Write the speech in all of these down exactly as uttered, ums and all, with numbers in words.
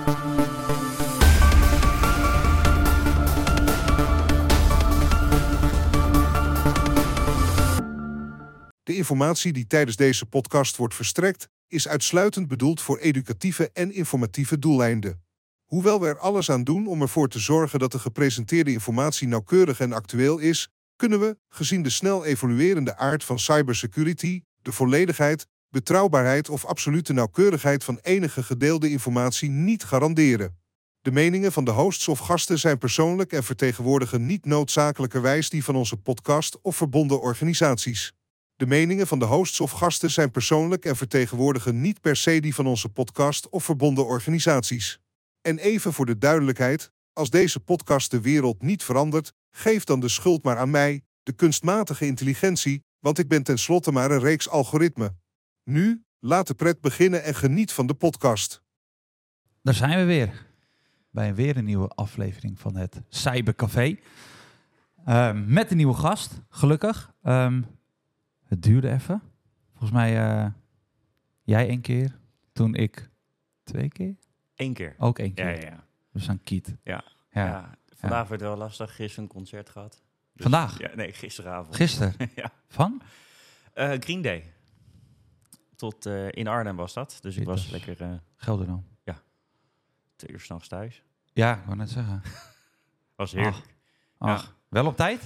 De informatie die tijdens deze podcast wordt verstrekt, is uitsluitend bedoeld voor educatieve en informatieve doeleinden. Hoewel we er alles aan doen om ervoor te zorgen dat de gepresenteerde informatie nauwkeurig en actueel is, kunnen we, gezien de snel evoluerende aard van cybersecurity, de volledigheid, betrouwbaarheid of absolute nauwkeurigheid van enige gedeelde informatie niet garanderen. De meningen van de hosts of gasten zijn persoonlijk en vertegenwoordigen niet noodzakelijkerwijs die van onze podcast of verbonden organisaties. De meningen van de hosts of gasten zijn persoonlijk en vertegenwoordigen niet per se die van onze podcast of verbonden organisaties. En even voor de duidelijkheid, als deze podcast de wereld niet verandert, geef dan de schuld maar aan mij, de kunstmatige intelligentie, want ik ben tenslotte maar een reeks algoritmen. Nu, laat de pret beginnen en geniet van de podcast. Daar zijn we weer, bij weer een nieuwe aflevering van het Cybercafé. Uh, met een nieuwe gast, gelukkig. Um, het duurde even. Volgens mij uh, jij één keer, toen ik twee keer. Eén keer. Ook één keer. Ja, ja, ja. We zijn kiet. Ja. Ja. ja. Vandaag Ja. werd wel lastig. Gisteren een concert gehad. Dus, Vandaag? Ja, nee, gisteravond. Gisteren? ja. Van? Uh, Green Day. Tot uh, in Arnhem was dat. Dus ik was lekker... Uh, Gelderland. Ja. Twee uur 's nachts thuis. Ja, ik wou net zeggen. Was heerlijk. Ach, ach. Ja. Wel op tijd?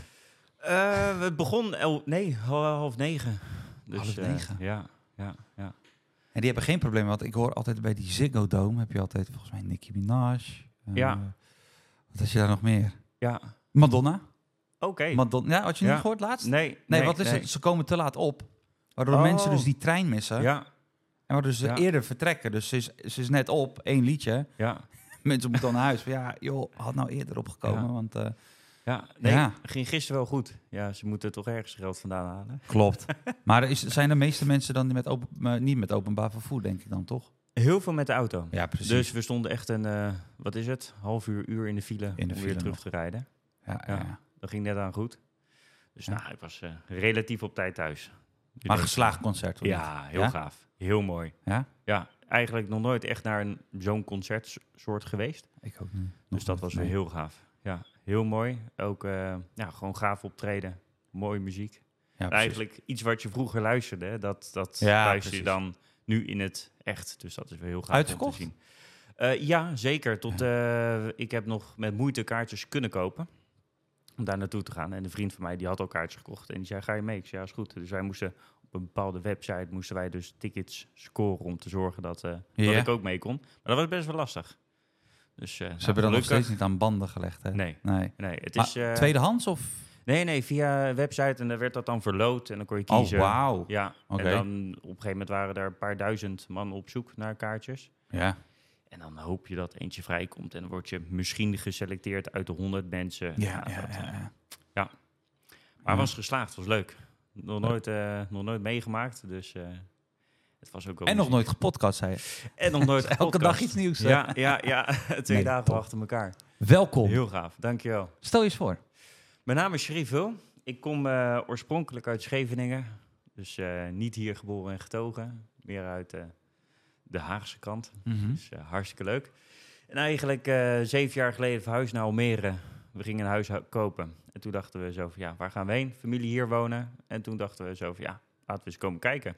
Uh, we begonnen... El- nee, half negen. Dus, half negen? Uh, ja, ja, ja. En die hebben geen probleem, want ik hoor altijd bij die Ziggo Dome heb je altijd volgens mij Nicki Minaj. Uh, Ja. Wat is je daar nog meer? Ja. Madonna. Oké. Okay. Madonna. Ja, had je ja. niet gehoord laatst? Nee. Nee, nee wat is nee. het? Ze komen te laat op. Waardoor oh. mensen dus die trein missen. Ja. En waardoor ze ja. eerder vertrekken. Dus ze is, ze is net op, één liedje. Ja. Mensen moeten dan naar huis. Ja, joh, had nou eerder opgekomen. Ja. Want, uh, ja, nee, ja. ging gisteren wel goed. Ja, ze moeten toch ergens geld vandaan halen. Klopt. Maar is, zijn de meeste mensen dan met open, uh, niet met openbaar vervoer, denk ik dan, toch? Heel veel met de auto. Ja, precies. Dus we stonden echt een, uh, wat is het, half uur, uur in de file in de om file weer terug nog. te rijden. Ja, ja. ja. Dat ging net aan goed. Dus ja. nou, ik was uh, relatief op tijd thuis. Maar een geslaagd concert, hoor. Ja, heel ja? gaaf. Heel mooi. Ja? Ja, eigenlijk nog nooit echt naar een, zo'n concertsoort geweest. Ik ook niet. Dus dat was weer heel gaaf. Ja, heel mooi. Ook uh, ja, gewoon gaaf optreden. Mooie muziek. Ja, eigenlijk iets wat je vroeger luisterde, dat, dat ja, luister precies. je dan nu in het echt. Dus dat is weer heel gaaf Uitverkocht? om te zien. Uh, ja, zeker. Tot, ja. Uh, ik heb nog met moeite kaartjes kunnen kopen om daar naartoe te gaan. En een vriend van mij die had al kaartjes gekocht. En die zei, ga je mee? Ik zei, ja, is goed. Dus wij moesten op een bepaalde website moesten wij dus tickets scoren om te zorgen dat, uh, ja. dat ik ook mee kon. Maar dat was best wel lastig. Dus, uh, Ze nou, hebben dan nog steeds niet aan banden gelegd, hè? Nee. nee. nee het maar is, uh, tweedehands of? Nee, nee, via een website en dan werd dat dan verloot en dan kon je kiezen. Oh, wauw. Ja, okay. En dan op een gegeven moment waren er een paar duizend man op zoek naar kaartjes. Ja. En dan hoop je dat eentje vrijkomt en dan word je misschien geselecteerd uit de honderd mensen. Ja, nou, ja, dat, ja, ja. ja. Maar het was geslaagd, het was leuk. Nog nooit, uh, nog nooit meegemaakt, dus uh, het was ook wel... En muziek. nog nooit gepodcast, zei je. En nog nooit gepodcast. Elke dag iets nieuws. Hè? Ja, ja, ja. Twee nee, dagen top. achter elkaar. Welkom. Heel gaaf, dankjewel. Stel je eens voor. Mijn naam is Sherif Wil. Ik kom uh, oorspronkelijk uit Scheveningen. Dus uh, niet hier geboren en getogen. Meer uit uh, de Haagse kant. Mm-hmm. Dus uh, hartstikke leuk. En eigenlijk uh, zeven jaar geleden verhuisd naar Almere. We gingen een huis kopen. En toen dachten we zo van, ja, waar gaan we heen? Familie hier wonen. En toen dachten we zo van, ja, laten we eens komen kijken.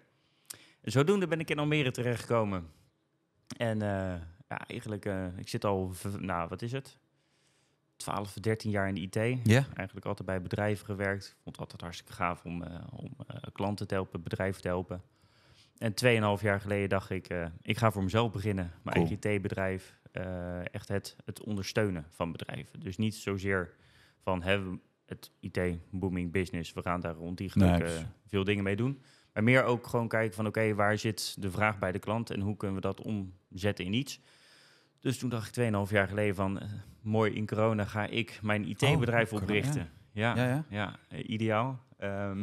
En zodoende ben ik in Almere terechtgekomen. En uh, ja, eigenlijk, uh, ik zit al, nou, wat is het? twaalf, dertien jaar in de I T. Yeah. Eigenlijk altijd bij bedrijven gewerkt. Ik vond het altijd hartstikke gaaf om, uh, om uh, klanten te helpen, bedrijven te helpen. En tweeënhalf jaar geleden dacht ik, uh, ik ga voor mezelf beginnen. Mijn cool. eigen I T-bedrijf. Uh, echt het, het ondersteunen van bedrijven. Dus niet zozeer van hè, het I T, booming business. We gaan daar ontiegelijk nee, uh, veel dingen mee doen. Maar meer ook gewoon kijken van oké, okay, waar zit de vraag bij de klant? En hoe kunnen we dat omzetten in iets? Dus toen dacht ik tweeënhalf jaar geleden van... Uh, mooi, in corona ga ik mijn I T-bedrijf oh, oprichten. Ja, ja, ja. ja uh, ideaal. Um,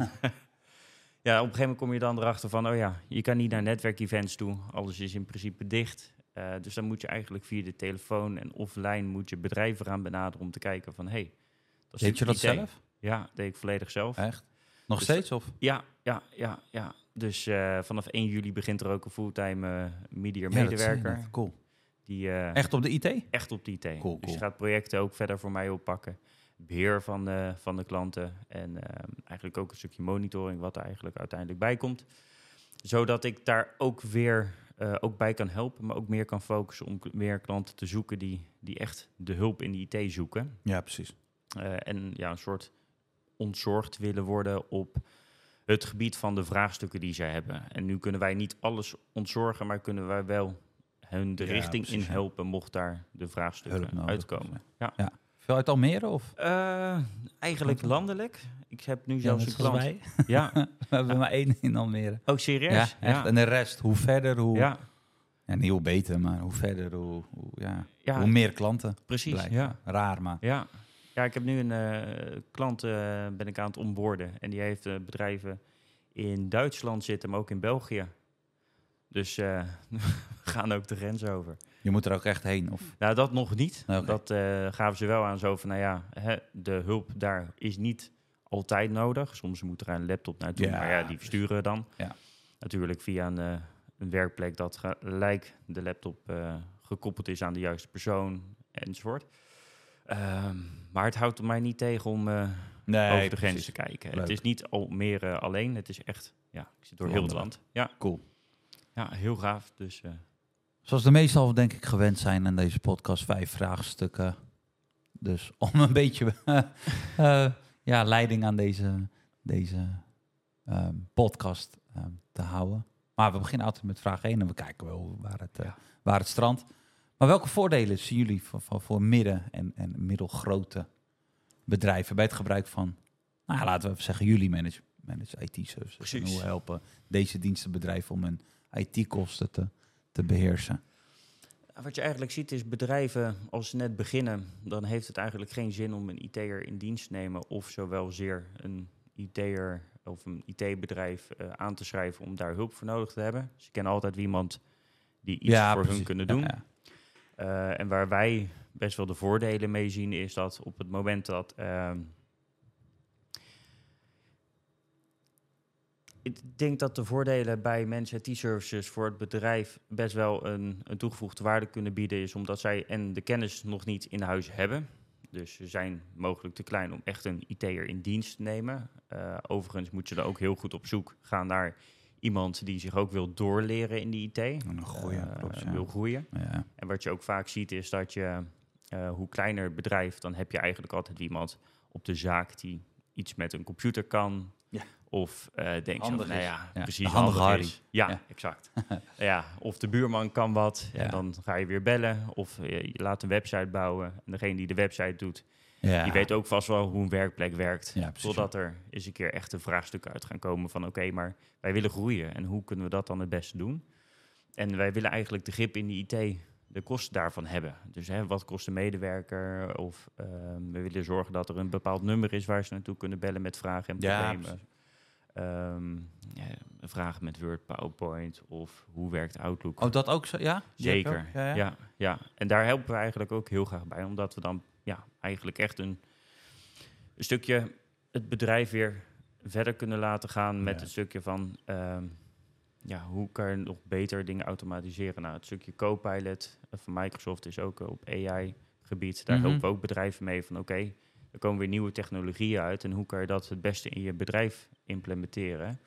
ja, op een gegeven moment kom je dan erachter van... oh ja, je kan niet naar netwerkevents toe. Alles is in principe dicht. Uh, dus dan moet je eigenlijk via de telefoon en offline... moet je bedrijven gaan benaderen om te kijken van... hey, dat deed je dat I T. zelf? Ja, deed ik volledig zelf. Echt? Nog dus, steeds? Of? Ja, ja, ja, ja. Dus uh, vanaf één juli begint er ook een fulltime uh, media ja, medewerker. dat cool. Die, uh, echt op de I T? Echt op de I T. Cool, cool. Dus je gaat projecten ook verder voor mij oppakken. Beheer van de, van de klanten. En uh, eigenlijk ook een stukje monitoring wat er eigenlijk uiteindelijk bij komt. Zodat ik daar ook weer uh, ook bij kan helpen, maar ook meer kan focussen om meer klanten te zoeken die, die echt de hulp in de I T zoeken. Ja, precies. Uh, en ja, een soort ontzorgd willen worden op het gebied van de vraagstukken die zij hebben. En nu kunnen wij niet alles ontzorgen, maar kunnen wij wel hun de ja, richting precies, in helpen, ja. mocht daar de vraagstukken uitkomen. Ja. Ja. Veel uit Almere? Of? Uh, eigenlijk landelijk. Ik heb nu zelfs ja, een klant. Wij. Ja. We hebben maar één in Almere. Oh, serieus? Ja, echt. Ja. En de rest, hoe verder, hoe... Ja. Ja, niet hoe beter, maar hoe verder, hoe, hoe, ja, ja. hoe meer klanten. Precies, blijven. ja. Raar, maar... Ja. Ja, ik heb nu een uh, klant uh, ben ik aan het onboarden. En die heeft uh, bedrijven in Duitsland zitten, maar ook in België. Dus uh, we gaan ook de grens over. Je moet er ook echt heen? Of? Nou, dat nog niet. Okay. Dat uh, gaven ze wel aan zo van, nou ja, hè, de hulp daar is niet altijd nodig. Soms moet er een laptop naartoe, ja, maar ja, die versturen we dan. Ja. Natuurlijk via een, uh, een werkplek dat gelijk de laptop uh, gekoppeld is aan de juiste persoon enzovoort. Um, maar het houdt mij niet tegen om uh, nee, over de grens te kijken. Leuk. Het is niet Almere alleen, het is echt, ja, ik zit door heel het land. Ja. Cool. Ja, heel gaaf. Dus, uh, zoals de meestal denk ik gewend zijn in deze podcast, vijf vraagstukken. Dus om een beetje uh, uh, ja, leiding aan deze, deze um, podcast um, te houden. Maar we beginnen altijd met vraag één en we kijken wel waar het, uh, ja. waar het strandt. Maar welke voordelen zien jullie voor, voor, voor midden- en, en middelgrote bedrijven bij het gebruik van, nou, laten we even zeggen, jullie manage, manage I T-services? En hoe helpen deze dienstenbedrijven om hun I T-kosten te, te beheersen? Wat je eigenlijk ziet is bedrijven, als ze net beginnen, dan heeft het eigenlijk geen zin om een I T'er in dienst te nemen of zowel zeer een I T'er of een I T-bedrijf uh, aan te schrijven om daar hulp voor nodig te hebben. Ze kennen altijd wie iemand die iets ja, voor precies. hun kunnen doen. Ja, ja. Uh, en waar wij best wel de voordelen mee zien, is dat op het moment dat... Uh, ik denk dat de voordelen bij Managed I T-services voor het bedrijf best wel een, een toegevoegde waarde kunnen bieden, is omdat zij en de kennis nog niet in huis hebben. Dus ze zijn mogelijk te klein om echt een I T'er in dienst te nemen. Uh, overigens moet je er ook heel goed op zoek gaan naar iemand die zich ook wil doorleren in die I T. En groeien, uh, klopt, ja. wil groeien. Ja. En wat je ook vaak ziet is dat je, uh, hoe kleiner het bedrijf, dan heb je eigenlijk altijd iemand op de zaak die iets met een computer kan. Ja. Of uh, denk je, nou ja, ja, precies handig handig is. is. Ja, ja. exact. ja, of de buurman kan wat ja. en dan ga je weer bellen. Of uh, je laat een website bouwen en degene die de website doet, ja. die weet ook vast wel hoe een werkplek werkt. Ja, totdat er eens een keer echt een vraagstuk uit gaan komen van oké, okay, maar wij willen groeien. En hoe kunnen we dat dan het beste doen? En wij willen eigenlijk de grip in die I T, de kosten daarvan hebben. Dus hè, wat kost een medewerker? Of uh, we willen zorgen dat er een bepaald nummer is waar ze naartoe kunnen bellen met vragen en problemen. Ja, Um, ja, vragen met Word, PowerPoint of hoe werkt Outlook. Oh, dat ook zo? Ja? Zeker. Ja, ja. Ja, ja. En daar helpen we eigenlijk ook heel graag bij, omdat we dan ja, eigenlijk echt een, een stukje het bedrijf weer verder kunnen laten gaan met ja. een stukje van um, ja, hoe kan je nog beter dingen automatiseren. Nou, het stukje Copilot van Microsoft is ook op A I-gebied. Daar mm-hmm. helpen we ook bedrijven mee van oké, okay, er komen weer nieuwe technologieën uit en hoe kan je dat het beste in je bedrijf implementeren.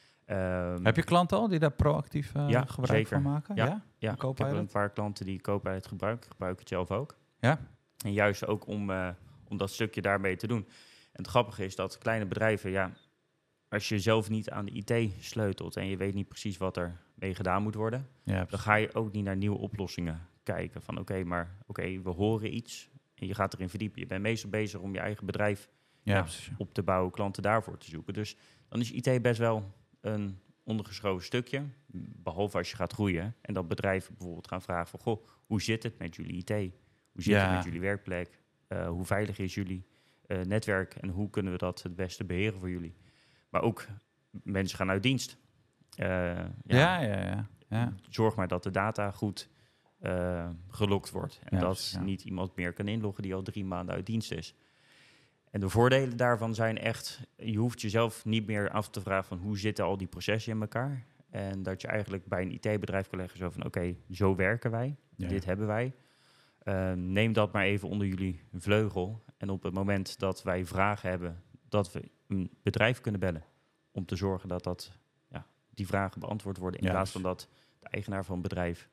Um, heb je klanten al die daar proactief uh, ja, gebruik zeker. van maken? Ja, ja? ja. ik heb een paar klanten die Copilot gebruiken. Ik gebruik het zelf ook. Ja. En juist ook om, uh, om dat stukje daarmee te doen. En het grappige is dat kleine bedrijven, ja, als je zelf niet aan de I T sleutelt en je weet niet precies wat er mee gedaan moet worden, ja, dan ga je ook niet naar nieuwe oplossingen kijken. Van oké, okay, maar oké, okay, we horen iets en je gaat erin verdiepen. Je bent meestal bezig om je eigen bedrijf ja, ja, op te bouwen, klanten daarvoor te zoeken. Dus dan is I T best wel een ondergeschoven stukje, behalve als je gaat groeien en dat bedrijven bijvoorbeeld gaan vragen van, goh, hoe zit het met jullie I T? Hoe zit ja. het met jullie werkplek? Uh, hoe veilig is jullie uh, netwerk en hoe kunnen we dat het beste beheren voor jullie? Maar ook mensen gaan uit dienst. Uh, ja, ja, ja, ja, ja. Zorg maar dat de data goed uh, gelokt wordt en ja, dat ja. niet iemand meer kan inloggen die al drie maanden uit dienst is. En de voordelen daarvan zijn echt, je hoeft jezelf niet meer af te vragen van hoe zitten al die processen in elkaar. En dat je eigenlijk bij een I T-bedrijf kan leggen zo van... oké, okay, zo werken wij, Ja. dit hebben wij. Uh, neem dat maar even onder jullie vleugel. En op het moment dat wij vragen hebben... dat we een bedrijf kunnen bellen... om te zorgen dat, dat ja, die vragen beantwoord worden... in ja, plaats van dat de eigenaar van het bedrijf...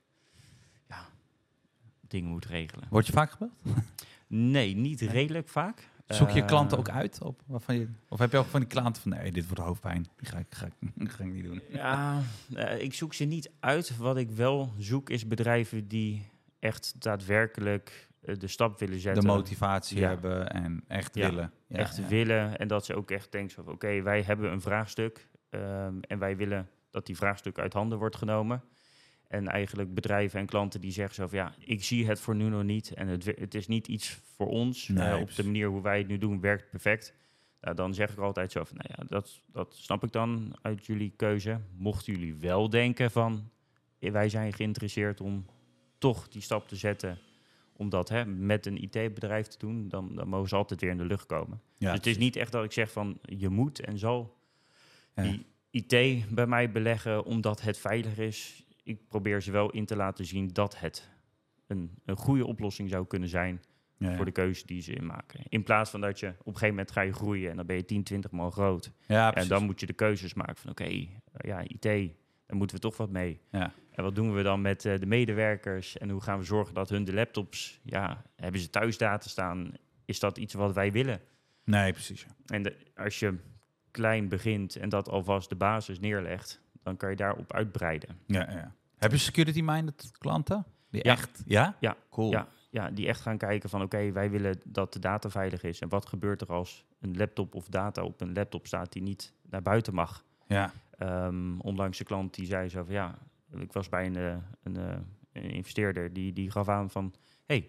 ja, dingen moet regelen. Word je vaak gebeld? Nee, niet nee. redelijk vaak. Zoek je klanten ook uit? Op, waarvan je, of heb je ook van die klanten van... nee, dit wordt hoofdpijn, die ga ik, ga ik, ga ik niet doen. Ja, uh, ik zoek ze niet uit. Wat ik wel zoek is bedrijven die echt daadwerkelijk uh, de stap willen zetten. De motivatie ja. hebben en echt ja, willen. Ja, echt ja. willen en dat ze ook echt denken van... oké, okay, wij hebben een vraagstuk um, en wij willen dat die vraagstuk uit handen wordt genomen. En eigenlijk bedrijven en klanten die zeggen zo van... ja, ik zie het voor nu nog niet en het, het is niet iets voor ons. Nee, uh, op de manier hoe wij het nu doen werkt perfect. Nou, dan zeg ik altijd zo van... nou ja, dat, dat snap ik dan uit jullie keuze. Mochten jullie wel denken van... wij zijn geïnteresseerd om toch die stap te zetten... om dat hè, met een I T-bedrijf te doen... Dan, dan mogen ze altijd weer in de lucht komen. Ja, dus het is niet echt dat ik zeg van... je moet en zal ja. die I T bij mij beleggen... omdat het veilig is... Ik probeer ze wel in te laten zien dat het een, een goede oplossing zou kunnen zijn... Ja, ja. voor de keuze die ze inmaken. In plaats van dat je op een gegeven moment ga je groeien... en dan ben je tien, twintig maal groot. Ja, en dan moet je de keuzes maken van... oké, okay, ja, I T, daar moeten we toch wat mee. Ja. En wat doen we dan met uh, de medewerkers? En hoe gaan we zorgen dat hun de laptops... ja, hebben ze thuis data staan? Is dat iets wat wij willen? Nee, precies. Ja. En de, als je klein begint en dat alvast de basis neerlegt... dan kan je daarop uitbreiden. Ja, ja. Heb je security-minded klanten? Die ja. echt? Ja? Ja. Cool. Ja, ja, die echt gaan kijken van... oké, okay, wij willen dat de data veilig is. En wat gebeurt er als een laptop of data op een laptop staat... die niet naar buiten mag? Ja. Um, onlangs een klant die zei zo van... ja, ik was bij een, een, een, een investeerder... die, die gaf aan van... hey,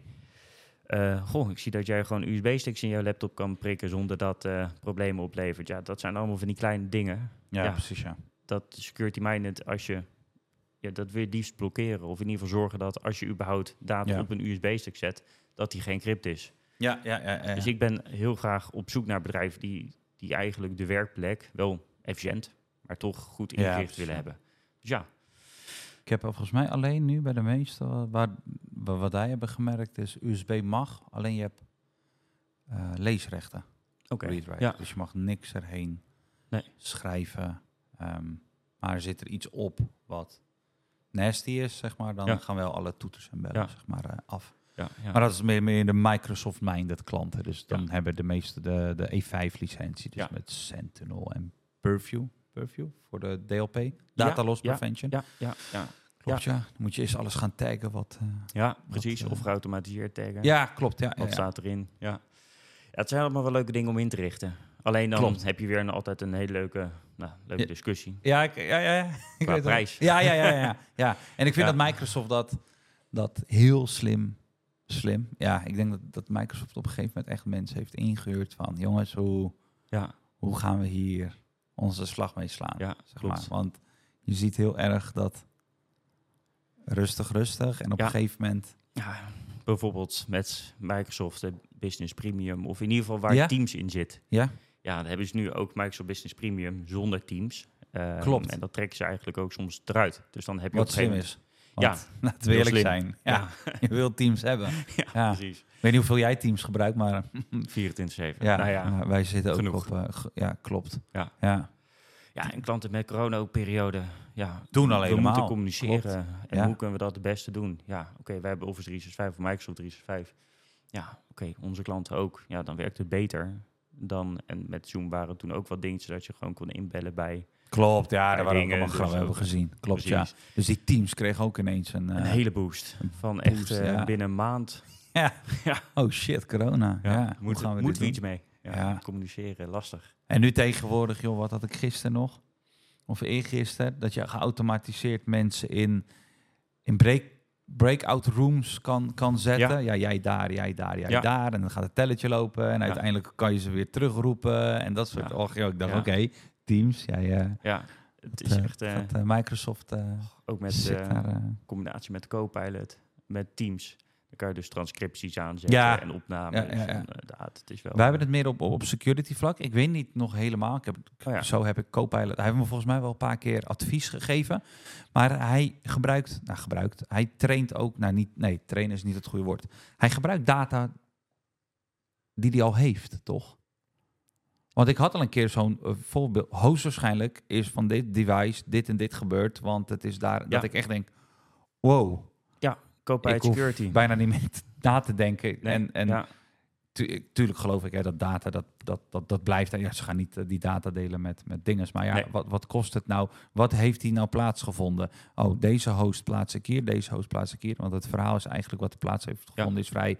uh, goh, ik zie dat jij gewoon U S B-sticks in jouw laptop kan prikken... zonder dat uh, problemen oplevert. Ja, dat zijn allemaal van die kleine dingen. Ja, ja. precies, ja. Dat security-minded, als je... Ja, dat wil je liefst blokkeren. Of in ieder geval zorgen dat als je überhaupt data ja. op een U S B-stick zet... dat die geen crypt is. Ja, ja, ja, ja, ja. Dus ik ben heel graag op zoek naar bedrijven... die, die eigenlijk de werkplek wel efficiënt... maar toch goed ingericht ja, willen hebben. Dus ja. Ik heb volgens mij alleen nu bij de meeste... Waar, waar, wat wij hebben gemerkt is... U S B mag, alleen je hebt uh, leesrechten. Oké. Okay. Ja. Dus je mag niks erheen nee. schrijven. Um, maar zit er iets op wat... nasty is, zeg maar, dan ja. gaan wel alle toeters en bellen, ja. zeg maar, uh, af. Ja, ja. Maar dat is meer, meer de Microsoft-minded klanten. Dus dan ja. hebben de meeste de, de E vijf licentie, dus ja. met Sentinel en Purview, Purview voor de D L P, Data ja, Loss ja, Prevention. Ja, ja, ja. Klopt, ja. ja. Dan moet je eerst alles gaan taggen wat... Uh, ja, precies. Wat, uh, of geautomatiseerd taggen. Ja, klopt. Ja, wat ja, ja. staat erin? Ja. ja. Het zijn allemaal wel leuke dingen om in te richten. Alleen dan klopt. heb je weer een, altijd een hele leuke, nou, leuke ja. discussie. Ja, ik, ja, ja, ja. Ik Qua weet prijs. Ja, ja, ja, ja, ja. En ik vind ja. dat Microsoft dat, dat heel slim, slim. Ja, ik denk dat, dat Microsoft op een gegeven moment echt mensen heeft ingehuurd van... jongens, hoe, ja. hoe gaan we hier onze slag mee slaan? Ja, zeg maar. Want je ziet heel erg dat rustig, rustig. En op ja. een gegeven moment... Ja, bijvoorbeeld met Microsoft de Business Premium... of in ieder geval waar ja. Teams in zit. Ja. Ja, dan hebben ze nu ook Microsoft Business Premium zonder Teams. Uh, Klopt. En dat trekken ze eigenlijk ook soms eruit. Dus dan heb je wat op slim geen... is. Want, ja, laten we eerlijk zijn. Ja, ja. Je wilt Teams hebben. Ja, ja, precies. Ik weet niet hoeveel jij Teams gebruikt, maar... vierentwintig zeven. Ja, nou ja, uh, wij zitten genoeg. ook op... Uh, g- ja, klopt. Ja. Ja. Ja, en klanten met corona-periode... Ja, doen al we helemaal. moeten communiceren. Klopt. En ja. hoe kunnen we dat het beste doen? Ja, oké, okay, wij hebben Office driehonderdzesenzestig of Microsoft driehonderdzesenzestig. Ja, oké, okay, onze klanten ook. Ja, dan werkt het beter dan... En met Zoom waren toen ook wat dingetjes dat je gewoon kon inbellen bij... Klopt, ja, daar waren we allemaal dus grappig hebben gezien. Klopt, precies. ja. Dus die Teams kregen ook ineens een... Uh, een hele boost. Van boost, echt uh, ja. binnen een maand. Ja. ja. Oh shit, corona. Ja. ja. Moet, gaan we moeten we doen? iets mee. Ja, ja. Communiceren, lastig. En nu tegenwoordig, joh, wat had ik gisteren nog? Of eergisteren, dat je geautomatiseerd mensen in, in break, breakout rooms kan, kan zetten. Ja. ja, jij daar, jij daar, jij ja. daar. En dan gaat het telletje lopen. En ja. uiteindelijk kan je ze weer terugroepen. En dat soort... Ja. Oh, ik dacht, ja. oké, okay, Teams. Jij, uh, ja, het is uh, echt... Uh, dat, uh, Microsoft uh, ook met uh, uh, combinatie met Copilot, met Teams. Dan kan je dus transcripties aanzetten Ja. en opnames. Ja, ja, ja. En, uh, het is wel, Wij hebben het meer op, op security vlak. Ik weet niet nog helemaal. Ik heb, Oh ja. Zo heb ik Copilot. Hij heeft me volgens mij wel een paar keer advies gegeven. Maar hij gebruikt, nou gebruikt, hij traint ook, nou niet, nee, trainen is niet het goede woord. Hij gebruikt data die hij al heeft, toch? Want ik had al een keer zo'n uh, voorbeeld. Hoogstwaarschijnlijk is van dit device dit en dit gebeurd. Want het is daar Ja. dat ik echt denk, wow. Copilot Ik hoef Security. bijna niet meer na te denken. Nee, en en ja. tu- tuurlijk geloof ik hè, dat data, dat, dat, dat, dat blijft. Ja, ze gaan niet uh, die data delen met, met dinges. Maar ja, Nee. wat, wat kost het nou? Wat heeft hier nou plaatsgevonden? Oh, deze host plaats ik hier, deze host plaats ik hier. Want het verhaal is eigenlijk wat er plaats heeft gevonden, Ja. is vrij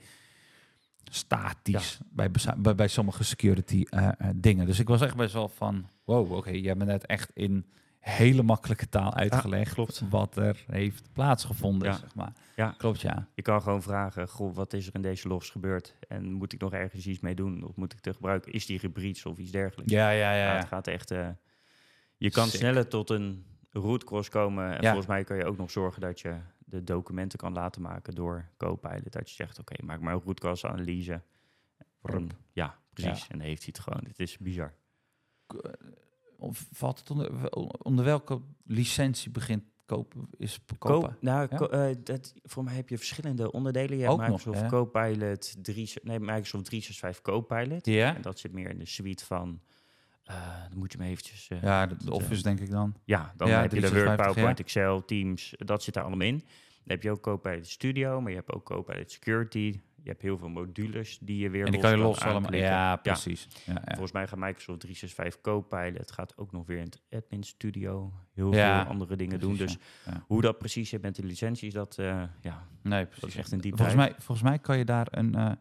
statisch bij, beza- bij, bij sommige security uh, uh, dingen. Dus ik was echt best wel van, wow, oké, okay, je hebt me net echt in hele makkelijke taal uitgelegd Ja, klopt. wat er heeft plaatsgevonden, Ja. zeg maar. Ja. Klopt, ja. Je kan gewoon vragen, goh, wat is er in deze logs gebeurd? En moet ik nog ergens iets mee doen? Of moet ik te gebruiken? Is die gebreached of iets dergelijks? Ja, ja, ja. Ja, ja. het gaat echt... Uh, je kan Sick. sneller tot een root cause komen. En Ja. volgens mij kan je ook nog zorgen dat je de documenten kan laten maken door Copilot. Dat je zegt, oké, okay, maak maar een root cause analyse. En, ja, precies. Ja. En dan heeft hij het gewoon. Het is bizar. Of valt het onder, onder welke licentie begint kopen? Is Ko kopen? nou, Ja? ko uh, dat, voor mij heb je verschillende onderdelen. Je hebt Ook nog, Microsoft ja. Copilot drie, nee, Microsoft driehonderdzesenzestig Copilot. Ja? En dat zit meer in de suite van... Uh, dan moet je me eventjes... Uh, Ja, de, de dat, Office uh, denk ik dan. Ja, dan Ja, heb je de Word, driehonderdzesenzestig, PowerPoint, ja. Excel, Teams. Dat zit daar allemaal in. Dan heb je ook Copilot Studio, maar je hebt ook Copilot Security. Je hebt heel veel modules die je weer En die los kan je los allemaal. aanklikken. Ja, precies. Ja, ja. Volgens mij gaat Microsoft driehonderdzesenzestig Copilot gaat ook nog weer in het Admin Studio heel Ja, veel andere dingen precies, doen. Dus ja. Ja. hoe dat precies zit met de licenties, dat, uh, ja, Nee, dat precies. is echt een diep Volgens mij, volgens mij kan je daar een, uh,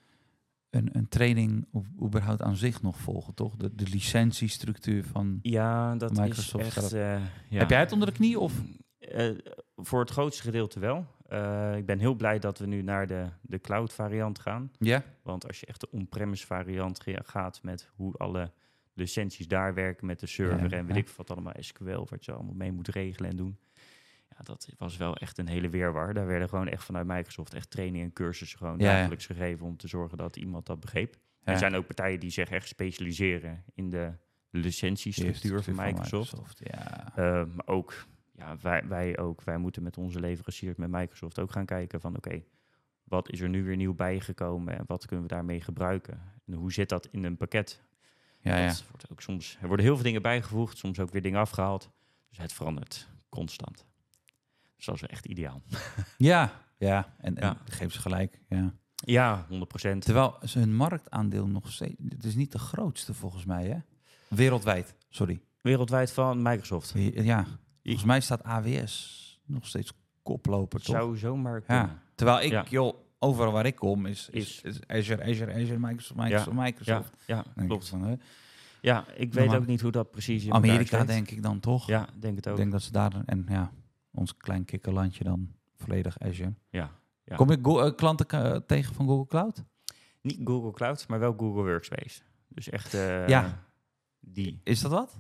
een, een training of überhaupt aan zich nog volgen, toch? De, de licentiestructuur van... Ja, dat Microsoft is echt... gaat- Uh, ja. Heb jij het onder de knie of... Uh, voor het grootste gedeelte wel. Uh, ik ben heel blij dat we nu naar de, de cloud variant gaan. Ja? Want als je echt de on-premise variant ge- gaat met hoe alle licenties daar werken met de server Ja, en weet ja. ik wat allemaal, S Q L, wat je allemaal mee moet regelen en doen. Ja, dat was wel echt een hele weerwar. Daar werden gewoon echt vanuit Microsoft echt training en cursussen gewoon Ja, ja. dagelijks gegeven om te zorgen dat iemand dat begreep. Ja. Er zijn ook partijen die zich echt specialiseren in de licentiestructuur van Microsoft. Ja. Uh, maar ook, ja, wij, wij ook, wij moeten met onze leveranciers, met Microsoft ook gaan kijken van oké, okay, wat is er nu weer nieuw bijgekomen en wat kunnen we daarmee gebruiken? En hoe zit dat in een pakket? Ja, ja. Dat wordt ook soms, er worden heel veel dingen bijgevoegd, soms ook weer dingen afgehaald. Dus het verandert constant. Dus dat is wel echt ideaal. Ja, ja. En, en Ja. geef ze gelijk. Ja. Ja, honderd procent. Terwijl ze hun marktaandeel nog steeds... Het is niet de grootste volgens mij, hè? Wereldwijd, sorry. Wereldwijd van Microsoft. Ja, volgens mij staat A W S nog steeds koploper, toch? Zou zomaar kunnen. Ja. Terwijl ik, Ja. joh, overal waar ik kom is, is, Is- is Azure, Azure, Azure, Microsoft, Microsoft, Ja, Microsoft. ja, Dan denk klopt. ik van, hè, Ja, ik weet Normaal. ook niet hoe dat precies in elkaar Amerika steekt. denk ik dan toch? Ja, denk het ook. Ik denk dat ze daar, en ja, ons klein kikkerlandje dan volledig Azure. Ja, ja. Kom ik go- eh, klanten eh, tegen van Google Cloud? Niet Google Cloud, maar wel Google Workspace. Dus echt eh, Ja. die. Is dat wat?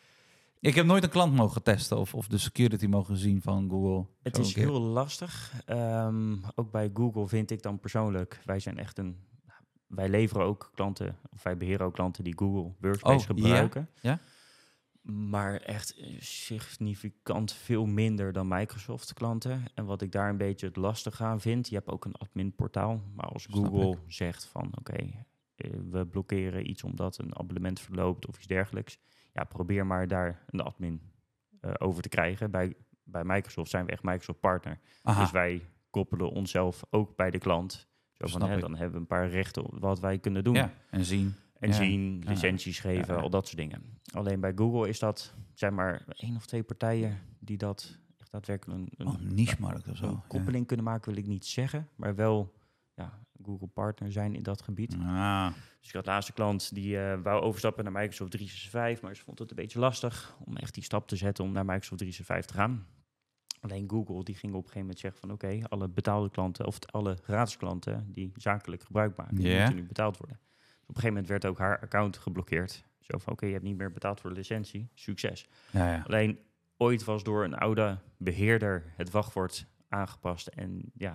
Ik heb nooit een klant mogen testen of, of de security mogen zien van Google. Het Zo is een keer. heel lastig. Ehm, ook bij Google vind ik dan persoonlijk, wij zijn echt een, wij leveren ook klanten, of wij beheren ook klanten die Google Workspace Oh, gebruiken. ja? Maar echt eh, significant veel minder dan Microsoft klanten. En wat ik daar een beetje het lastig aan vind, je hebt ook een admin portaal. Maar als Snap Google ik. zegt van oké, eh, we blokkeren iets omdat een abonnement verloopt of iets dergelijks. Ja, probeer maar daar een admin eh, over te krijgen. Bij, bij Microsoft zijn we echt Microsoft partner. Aha. Dus wij koppelen onszelf ook bij de klant. Zo van, Snap hè, ik. dan hebben we een paar rechten op wat wij kunnen doen. Ja, en zien. En Ja. zien, Ja. licenties geven, Ja, ja. al dat soort dingen. Alleen bij Google is dat, zijn maar één of twee partijen die dat echt daadwerkelijk een, een, Oh, niche-markt of een zo. koppeling kunnen maken, wil ik niet zeggen. Maar wel ja, Google partner zijn in dat gebied. Ja. Ah, Dus ik had de laatste klant die eh, wou overstappen naar Microsoft driehonderdzesenzestig, maar ze vond het een beetje lastig om echt die stap te zetten om naar Microsoft driehonderdzesenzestig te gaan. Alleen Google die ging op een gegeven moment zeggen van oké, alle betaalde klanten of alle gratis klanten die zakelijk gebruik maken, die Ja. moeten nu betaald worden. Dus op een gegeven moment werd ook haar account geblokkeerd. Zo van oké, je hebt niet meer betaald voor de licentie, succes. ja, ja. Alleen ooit was door een oude beheerder het wachtwoord aangepast en ja,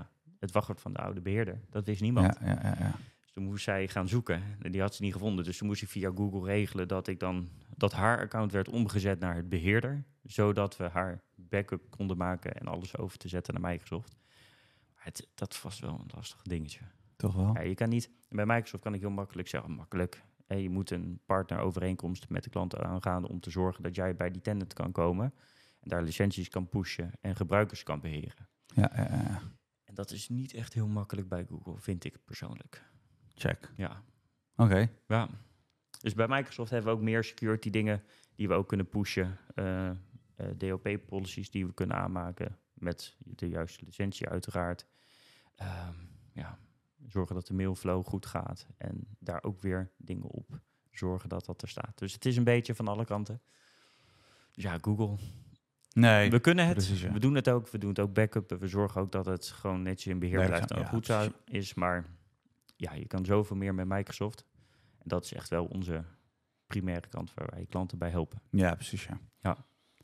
het wachtwoord van de oude beheerder. Dat wist niemand. Ja, ja, ja, ja. Dus toen moest zij gaan zoeken. En die had ze niet gevonden. Dus toen moest ik via Google regelen dat ik dan dat haar account werd omgezet naar het beheerder. Zodat we haar backup konden maken en alles over te zetten naar Microsoft. Maar het, dat was wel een lastig dingetje. Toch wel? Ja, je kan niet, bij Microsoft kan ik heel makkelijk zeggen, makkelijk. En je moet een partnerovereenkomst met de klant aangaan om te zorgen dat jij bij die tenant kan komen. En daar licenties kan pushen en gebruikers kan beheren. Ja, ja, ja. En dat is niet echt heel makkelijk bij Google, vind ik persoonlijk. Check. Ja. Oké. Okay. Ja. Dus bij Microsoft hebben we ook meer security dingen die we ook kunnen pushen. Uh, uh, D O P-policies die we kunnen aanmaken met de juiste licentie uiteraard. Um, ja, zorgen dat de mailflow goed gaat en daar ook weer dingen op zorgen dat dat er staat. Dus het is een beetje van alle kanten. Dus ja, Google. Nee. We kunnen het. Precies, ja. We doen het ook. We doen het ook backup. We zorgen ook dat het gewoon netjes in beheer blijft en ja, goed precies. is. Maar ja, je kan zoveel meer met Microsoft. En dat is echt wel onze primaire kant waar wij klanten bij helpen. Ja, precies. Ja. Ja.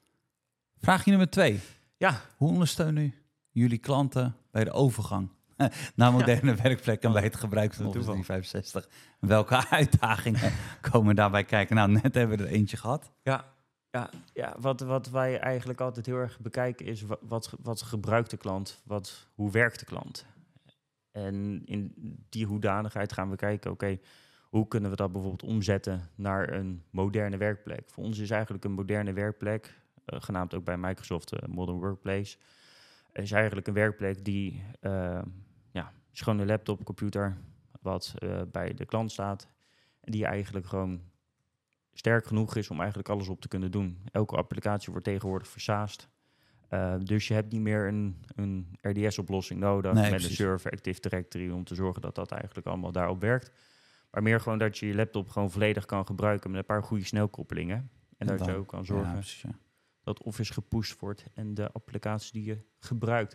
Vraagje nummer twee. Ja. Hoe ondersteunen jullie klanten bij de overgang naar moderne ja. werkplekken en bij het gebruik van Office driehonderdvijfenzestig? Welke uitdagingen komen daarbij kijken? Nou, net hebben we er eentje gehad. Ja, ja, ja wat, wat wij eigenlijk altijd heel erg bekijken is wat, wat, wat gebruikt de klant? Wat, hoe werkt de klant? En in die hoedanigheid gaan we kijken, oké, okay, hoe kunnen we dat bijvoorbeeld omzetten naar een moderne werkplek? Voor ons is eigenlijk een moderne werkplek, uh, genaamd ook bij Microsoft uh, Modern Workplace, is eigenlijk een werkplek die uh, ja, is gewoon een laptop, computer, wat uh, bij de klant staat. En die eigenlijk gewoon sterk genoeg is om eigenlijk alles op te kunnen doen. Elke applicatie wordt tegenwoordig versaasd. Uh, dus je hebt niet meer een, een R D S-oplossing nodig nee, met precies. een server, Active Directory, om te zorgen dat dat eigenlijk allemaal daarop werkt. Maar meer gewoon dat je je laptop gewoon volledig kan gebruiken met een paar goede snelkoppelingen. En, en dat dan, je ook kan zorgen ja, precies, ja. dat Office gepusht wordt en de applicatie die je gebruikt.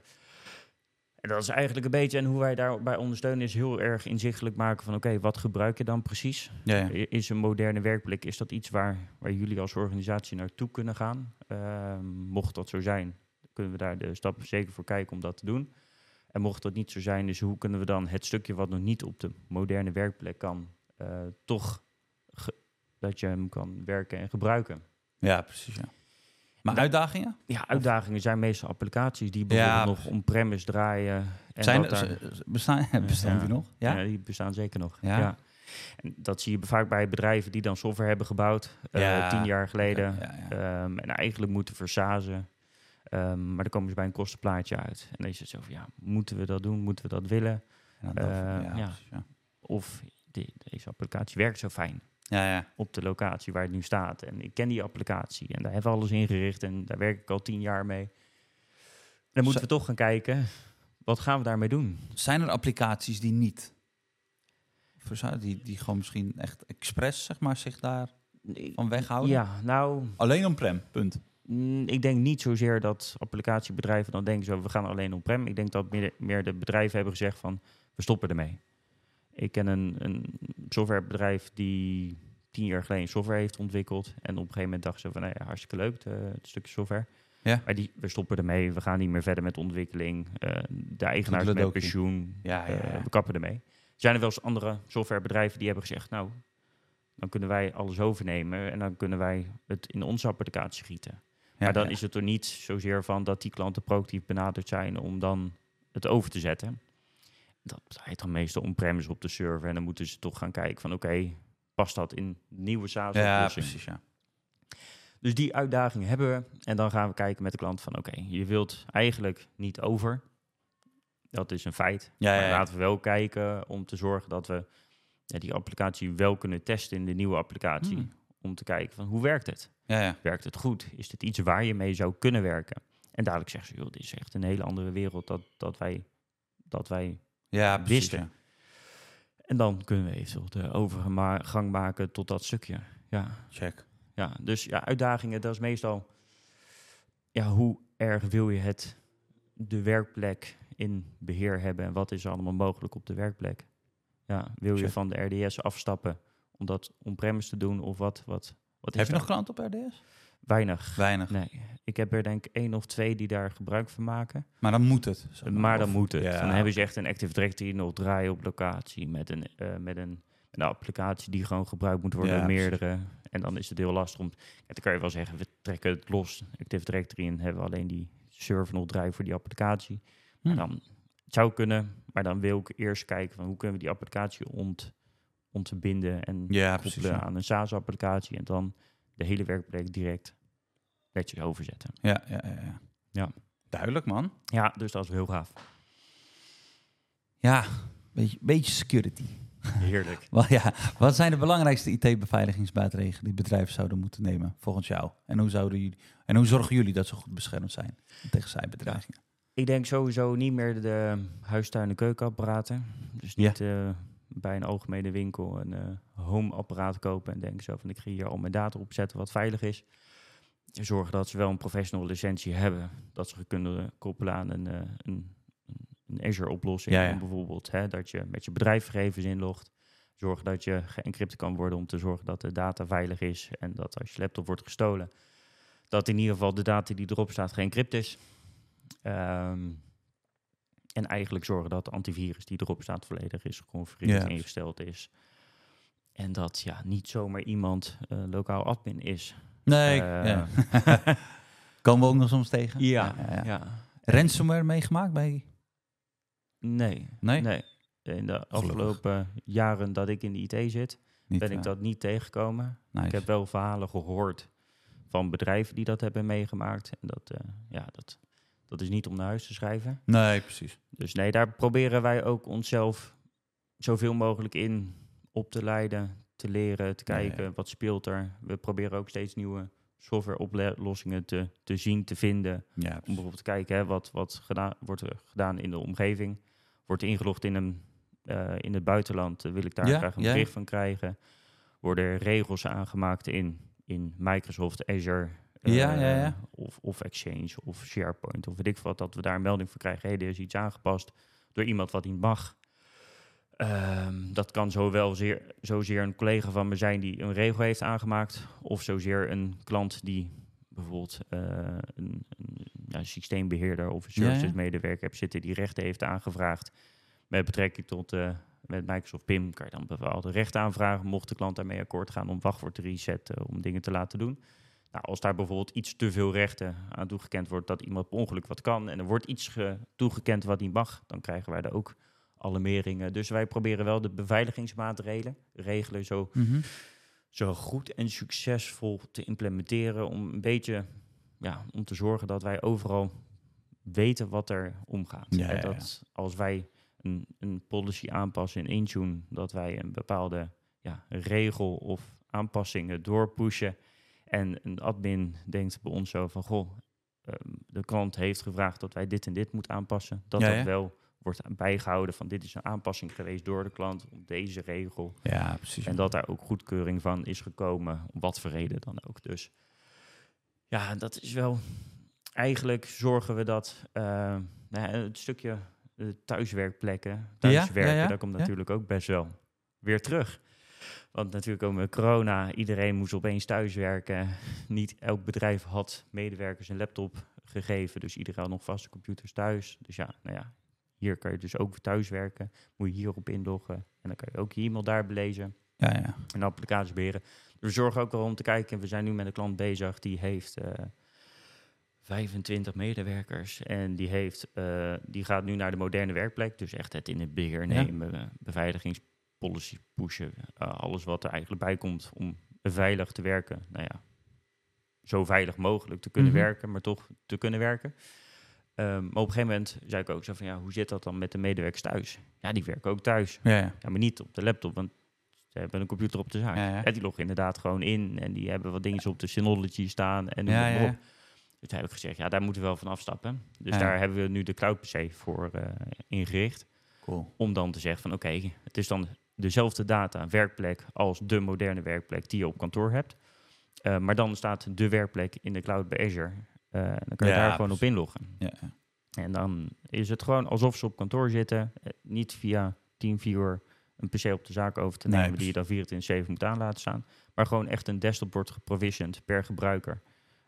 En dat is eigenlijk een beetje, en hoe wij daarbij ondersteunen, is heel erg inzichtelijk maken van oké, okay, wat gebruik je dan precies? Ja, ja. Is een moderne werkplek, is dat iets waar, waar jullie als organisatie naartoe kunnen gaan? Uh, mocht dat zo zijn, kunnen we daar de stappen zeker voor kijken om dat te doen. En mocht dat niet zo zijn, dus hoe kunnen we dan het stukje wat nog niet op de moderne werkplek kan, uh, toch ge- dat je hem kan werken en gebruiken? Ja, precies, ja. Maar da- uitdagingen? Ja, uitdagingen zijn meestal applicaties die bijvoorbeeld ja, nog on-premise draaien. En zijn dat er, daar, bestaan bestaan ja, die nog? Ja? ja, die bestaan zeker nog. Ja. Ja. En dat zie je vaak bij bedrijven die dan software hebben gebouwd, uh, ja. tien jaar geleden. Ja, ja, ja. Um, en eigenlijk moeten versazen. Um, maar dan komen ze bij een kostenplaatje uit. En dan is het zo van, ja, moeten we dat doen? Moeten we dat willen? Ja, uh, ja, ja. ja. Of die, deze applicatie werkt zo fijn. Ja, ja. Op de locatie waar het nu staat. En ik ken die applicatie en daar hebben we alles ingericht en daar werk ik al tien jaar mee. Dan moeten we toch gaan kijken, wat gaan we daarmee doen? Zijn er applicaties die niet, die, die gewoon misschien echt expres, zeg maar, zich daar van weghouden? Ja, nou... Alleen on-prem, punt. Ik denk niet zozeer dat applicatiebedrijven dan denken zo, we gaan alleen on-prem. Ik denk dat meer de, meer de bedrijven hebben gezegd van, we stoppen ermee. Ik ken een, een softwarebedrijf die tien jaar geleden software heeft ontwikkeld. En op een gegeven moment dachten ze van, nou ja, hartstikke leuk, de, het stukje software. Ja. Maar die, we stoppen ermee, we gaan niet meer verder met ontwikkeling. Uh, de eigenaars met pensioen, ja, ja, ja. Uh, we kappen ermee. Er zijn er wel eens andere softwarebedrijven die hebben gezegd, nou, dan kunnen wij alles overnemen en dan kunnen wij het in onze applicatie gieten. Ja, maar dan ja. is het er niet zozeer van dat die klanten proactief benaderd zijn om dan het over te zetten. Dat draait dan meestal on-premise op de server. En dan moeten ze toch gaan kijken van oké, okay, past dat in nieuwe SaaS-oplossing? Ja, precies, ja. Dus die uitdaging hebben we. En dan gaan we kijken met de klant van oké, okay, je wilt eigenlijk niet over. Dat is een feit. Ja, maar ja, ja. laten we wel kijken om te zorgen dat we ja, die applicatie wel kunnen testen in de nieuwe applicatie. Hmm. Om te kijken van hoe werkt het? Ja, ja. Werkt het goed? Is dit iets waar je mee zou kunnen werken? En dadelijk zeggen ze, joh, dit is echt een hele andere wereld dat, dat wij... Dat wij Ja, precies. Ja. En dan kunnen we eventueel de overgang maken tot dat stukje. Ja. Check. Ja, dus ja, uitdagingen, dat is meestal... Ja, hoe erg wil je het, de werkplek in beheer hebben? En wat is er allemaal mogelijk op de werkplek? Ja, wil Check. je van de R D S afstappen om dat on-premise te doen? Of wat, wat, wat is Heb je dat? nog klanten op R D S? Weinig. Weinig. Nee. Ik heb er denk ik één of twee die daar gebruik van maken. Maar dan moet het. Maar, maar dan of, moet het. Ja. Dan hebben ze echt een Active Directory nog draaien op locatie met een, uh, met een, een applicatie die gewoon gebruikt moet worden Ja, door meerdere. En dan is het heel lastig om... Ja, dan kan je wel zeggen, we trekken het los, Active Directory, en hebben we alleen die server nog draaien voor die applicatie. Hm. Maar dan, het zou kunnen, maar dan wil ik eerst kijken van hoe kunnen we die applicatie ont, ontbinden en Ja, koppelen precies, ja. aan een SaaS-applicatie en dan de hele werkplek direct netjes overzetten. Ja, ja, ja, ja. Ja. Duidelijk, man. Ja, dus dat is heel gaaf. Ja, beetje, beetje security. Heerlijk. Wel, ja, wat zijn de belangrijkste I T-beveiligingsmaatregelen die bedrijven zouden moeten nemen volgens jou? En hoe, zouden jullie, en hoe zorgen jullie dat ze goed beschermd zijn tegen cyberbedreigingen? Ik denk sowieso niet meer de huistuin- en keukenapparaten. Dus niet ja. uh, bij een algemene winkel een uh, home-apparaat kopen en denken zo van ik ga hier al mijn data opzetten wat veilig is. Zorgen dat ze wel een professional licentie hebben. Dat ze kunnen koppelen aan een, uh, een, een Azure-oplossing. Ja, ja. Bijvoorbeeld hè, dat je met je bedrijfsgegevens inlogt. Zorg dat je geëncrypt kan worden om te zorgen dat de data veilig is. En dat als je laptop wordt gestolen, dat in ieder geval de data die erop staat geëncrypt is. Um, en eigenlijk zorgen dat de antivirus die erop staat volledig is geconfigureerd en ja. ingesteld is. En dat ja, niet zomaar iemand uh, lokaal admin is. Nee, uh, ja. Komen we ook nog soms tegen? Ja, ja, ja. ja. Ransomware meegemaakt bij? Nee, nee. nee. In de afgelopen Gelukkig. jaren dat ik in de I T zit, niet, ben ik uh, dat niet tegengekomen. Nice. Ik heb wel verhalen gehoord van bedrijven die dat hebben meegemaakt. En dat, uh, ja, dat, dat is niet om naar huis te schrijven. Nee, precies. Dus nee, daar proberen wij ook onszelf zoveel mogelijk in op te leiden, te leren, te kijken, ja, ja. wat speelt er. We proberen ook steeds nieuwe softwareoplossingen te, te zien, te vinden. Ja, om bijvoorbeeld te kijken, hè, wat, wat gedaan, wordt er gedaan in de omgeving. Wordt er ingelogd in, een, uh, in het buitenland, uh, wil ik daar ja, graag een ja. bericht van krijgen. Worden er regels aangemaakt in, in Microsoft, Azure, uh, ja, ja, ja. Of, of Exchange of SharePoint of weet ik wat, dat we daar een melding van krijgen. Hey, er is iets aangepast door iemand wat niet mag. Um, dat kan zowel zeer, zozeer een collega van me zijn die een regel heeft aangemaakt, of zozeer een klant die bijvoorbeeld uh, een, een ja, systeembeheerder of een servicesmedewerker ja, ja. heeft zitten die rechten heeft aangevraagd. Met betrekking tot uh, met Microsoft P I M kan je dan bepaalde rechten aanvragen, mocht de klant daarmee akkoord gaan om wachtwoord te resetten, om dingen te laten doen. Nou, als daar bijvoorbeeld iets te veel rechten aan toegekend wordt dat iemand per ongeluk wat kan en er wordt iets ge- toegekend wat niet mag, dan krijgen wij daar ook alarmeringen. Dus wij proberen wel de beveiligingsmaatregelen, regelen zo, mm-hmm. zo goed en succesvol te implementeren om een beetje, ja, om te zorgen dat wij overal weten wat er omgaat. Ja, en ja, dat ja. als wij een, een policy aanpassen in Intune, dat wij een bepaalde ja, regel of aanpassingen doorpushen en een admin denkt bij ons zo van, goh, um, de klant heeft gevraagd dat wij dit en dit moeten aanpassen, dat ja, dat ja. wel wordt bijgehouden van dit is een aanpassing geweest door de klant op deze regel. Ja, precies. En dat daar ook goedkeuring van is gekomen, om wat voor reden dan ook. Dus ja, dat is wel... Eigenlijk zorgen we dat uh, nou ja, het stukje uh, thuiswerkplekken, thuiswerken, ja, ja, ja. dat komt natuurlijk ja. ook best wel weer terug. Want natuurlijk komen corona, iedereen moest opeens thuiswerken. Niet elk bedrijf had medewerkers een laptop gegeven, dus iedereen had nog vaste computers thuis. Dus ja, nou ja, hier kan je dus ook thuiswerken. Moet je hierop inloggen. En dan kan je ook je e-mail daar belezen. Ja, ja. En applicaties beheren. Dus we zorgen ook wel om te kijken. We zijn nu met een klant bezig. Die heeft uh, vijfentwintig medewerkers. En die, heeft, uh, die gaat nu naar de moderne werkplek. Dus echt het in het beheer nemen. Ja. Beveiligingspolicy pushen. Uh, alles wat er eigenlijk bij komt om veilig te werken. Nou ja, zo veilig mogelijk te kunnen mm-hmm. werken. Maar toch te kunnen werken. Um, maar op een gegeven moment zei ik ook zo van, ja, hoe zit dat dan met de medewerkers thuis? Ja, die werken ook thuis. Ja, ja. ja maar niet op de laptop, want ze hebben een computer op de zaak. Ja, ja. Ja, die loggen inderdaad gewoon in en die hebben wat dingetjes op de Synology staan. En ja, ja, ja. Dus daar heb ik gezegd, ja, daar moeten we wel van afstappen. Dus ja, ja. daar hebben we nu de Cloud P C voor uh, ingericht. Cool. Om dan te zeggen van, oké, okay, het is dan dezelfde data, werkplek, als de moderne werkplek die je op kantoor hebt. Uh, maar dan staat de werkplek in de cloud bij Azure. Uh, dan kan je ja, daar gewoon op inloggen. Ja. En dan is het gewoon alsof ze op kantoor zitten. Uh, niet via TeamViewer een P C op de zaak over te nemen... Nee, die je dan vierentwintig zeven moet aan laten staan. Maar gewoon echt een desktop wordt geprovisioned per gebruiker.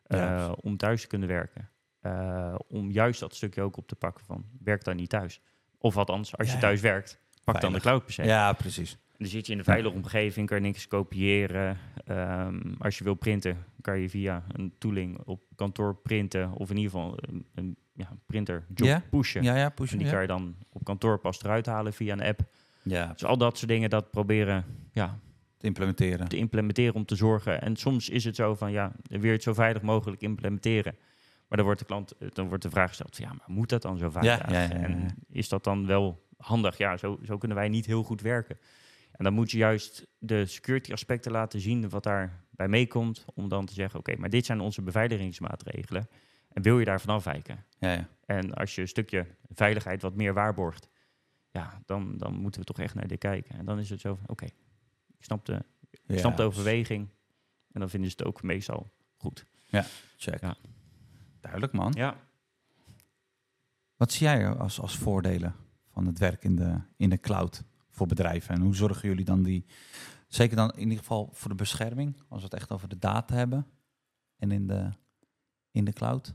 Uh, Ja. Om thuis te kunnen werken. Uh, om juist dat stukje ook op te pakken van, werk dan niet thuis. Of althans, als Ja. je thuis werkt, pak Veilig. dan de cloud P C. Ja, precies. Dan zit je in een veilige omgeving, kan je niks kopiëren. Um, als je wil printen, kan je via een tooling op kantoor printen. Of in ieder geval een, een ja, printerjob Ja. pushen. Ja, ja, pushen. En die ja. kan je dan op kantoor pas eruit halen via een app. Ja, Dus al dat soort dingen, dat proberen ja, te implementeren. te implementeren om te zorgen. En soms is het zo van, ja, wil je het zo veilig mogelijk implementeren. Maar dan wordt de klant, dan wordt de vraag gesteld van, ja, maar moet dat dan zo veilig? Ja, ja, ja, ja. En is dat dan wel handig? Ja, zo, zo kunnen wij niet heel goed werken. En dan moet je juist de security aspecten laten zien wat daarbij meekomt. Om dan te zeggen, oké, okay, maar dit zijn onze beveiligingsmaatregelen. En wil je daarvan afwijken? Ja, ja. En als je een stukje veiligheid wat meer waarborgt, ja, dan, dan moeten we toch echt naar dit kijken. En dan is het zo van, oké, okay, ik snap de, ik Ja, snap de overweging. En dan vinden ze het ook meestal goed. Ja, check. Ja. Duidelijk, man. Ja. Wat zie jij als, als voordelen van het werk in de, in de cloud voor bedrijven? En hoe zorgen jullie dan die, zeker dan in ieder geval voor de bescherming, als we het echt over de data hebben en in de, in de cloud?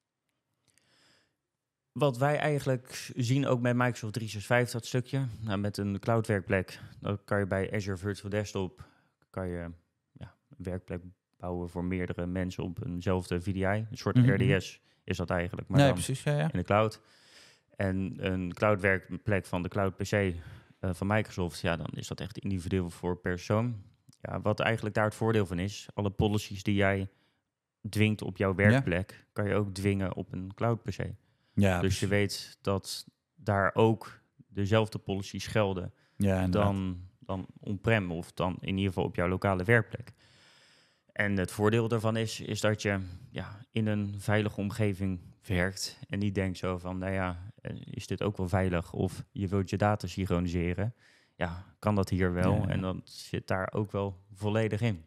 Wat wij eigenlijk zien ook met Microsoft driehonderdzesenzestig, dat stukje, nou, met een cloud werkplek, dan kan je bij Azure Virtual Desktop kan je ja, een werkplek bouwen voor meerdere mensen op eenzelfde V D I. Een soort Mm-hmm. R D S is dat eigenlijk, maar Nee, dan precies, ja, ja. in de cloud. En een cloud werkplek van de cloud P C uh, van Microsoft, ja, dan is dat echt individueel voor persoon. Ja, wat eigenlijk daar het voordeel van is, alle policies die jij dwingt op jouw werkplek, ja. kan je ook dwingen op een cloud P C. Ja, dus je weet dat daar ook dezelfde policies gelden ja, dan, dan on-prem of dan in ieder geval op jouw lokale werkplek. En het voordeel daarvan is, is dat je ja, in een veilige omgeving werkt en niet denkt zo van, nou ja, is dit ook wel veilig? Of je wilt je data synchroniseren. Ja, kan dat hier wel? Ja, ja. En dan zit daar ook wel volledig in.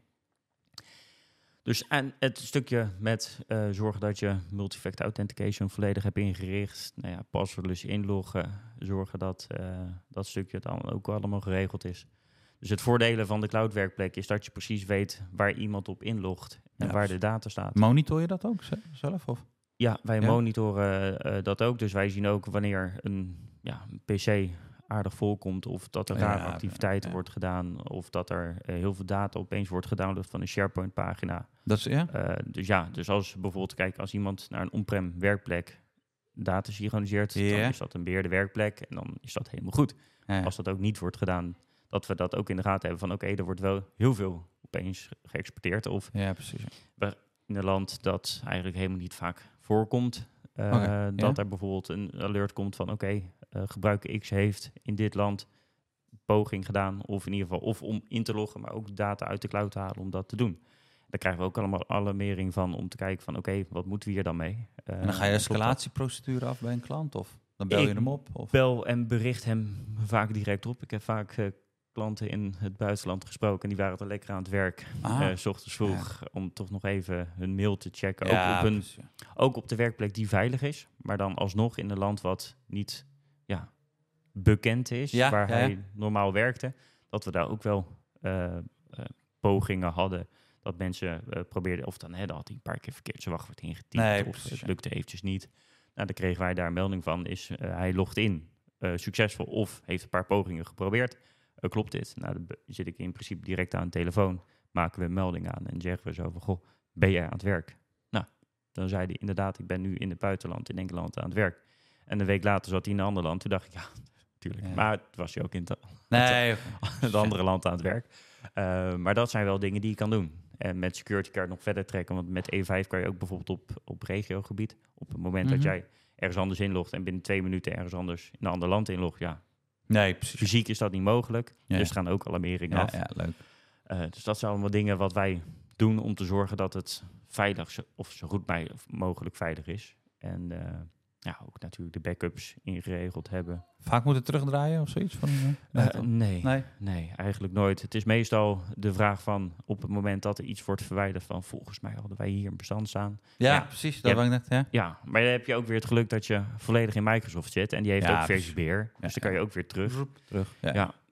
Dus en het stukje met uh, zorgen dat je multifactor authentication volledig hebt ingericht. Nou ja, passwordless inloggen. Zorgen dat uh, dat stukje dan ook allemaal geregeld is. Dus het voordelen van de cloud werkplek is dat je precies weet waar iemand op inlogt en ja, waar de data staat. Monitor je dat ook zelf? Of? Ja, wij ja? monitoren uh, dat ook. Dus wij zien ook wanneer een, ja, een P C aardig volkomt of dat er rare ja, activiteiten ja. wordt gedaan of dat er uh, heel veel data opeens wordt gedownload van een SharePoint pagina. Dat is, ja? Uh, dus ja, dus als bijvoorbeeld, kijk, als iemand naar een on-prem werkplek data synchroniseert, yeah. dan is dat een beheerde werkplek en dan is dat helemaal goed. Ja. Als dat ook niet wordt gedaan, dat we dat ook in de gaten hebben van oké, okay, er wordt wel heel veel opeens geëxporteerd of ja, precies. we in een land dat eigenlijk helemaal niet vaak voorkomt. Uh, okay, dat ja. er bijvoorbeeld een alert komt van oké, okay, uh, gebruiker X heeft in dit land poging gedaan, of in ieder geval of om in te loggen, maar ook data uit de cloud te halen om dat te doen. Daar krijgen we ook allemaal alarmering van om te kijken van oké, okay, wat moeten we hier dan mee? Uh, en dan ga je escalatieprocedure af bij een klant of dan bel je ik hem op? Of? bel en bericht hem vaak direct op. Ik heb vaak uh, klanten in het buitenland gesproken en die waren er lekker aan het werk. Ah, uh, 's ochtends vroeg ja. om toch nog even hun mail te checken. Ja, ook, op een, dus, ja. ook op de werkplek die veilig is, maar dan alsnog in een land wat niet ja, bekend is, ja, waar ja, hij ja. normaal werkte. Dat we daar ook wel uh, uh, pogingen hadden. Dat mensen uh, probeerden, of dan, hè, dan had hij een paar keer verkeerd zijn wachtwoord ingetypt. Nee, of precies, het ja. lukte eventjes niet. Nou, dan kregen wij daar een melding van. Is uh, hij logt in, uh, succesvol, of heeft een paar pogingen geprobeerd. Uh, klopt dit? Nou, dan zit ik in principe direct aan de telefoon. Maken we een melding aan en zeggen we zo van, goh, ben jij aan het werk? Nou, dan zei hij inderdaad, ik ben nu in het buitenland, in Engeland aan het werk. En een week later zat hij in een ander land. Toen dacht ik, ja, natuurlijk. Ja. Maar het was hij ook in het, nee. het andere land aan het werk. Uh, maar dat zijn wel dingen die je kan doen. En met security kan je het nog verder trekken. Want met E vijf kan je ook bijvoorbeeld op, op regiogebied. Op het moment mm-hmm. dat jij ergens anders inlogt en binnen twee minuten ergens anders in een ander land inlogt. Ja, nee, precies. Fysiek is dat niet mogelijk. Ja. Dus gaan ook alarmeringen ja, af. Ja, leuk. Uh, dus dat zijn allemaal dingen wat wij doen om te zorgen dat het veilig of zo goed mogelijk veilig is. En uh, ja, ook natuurlijk de backups ingeregeld hebben. Vaak moeten terugdraaien of zoiets? Van, uh, uh, nee, nee, nee, eigenlijk nooit. Het is meestal de vraag van op het moment dat er iets wordt verwijderd van volgens mij hadden wij hier een bestand staan. Ja, ja precies. Dat ja, ik net, ja. ja, maar dan heb je ook weer het geluk dat je volledig in Microsoft zit en die heeft ja, ook versiebeheer. Dus ja, dan kan je ook weer terug. terug ja. ja.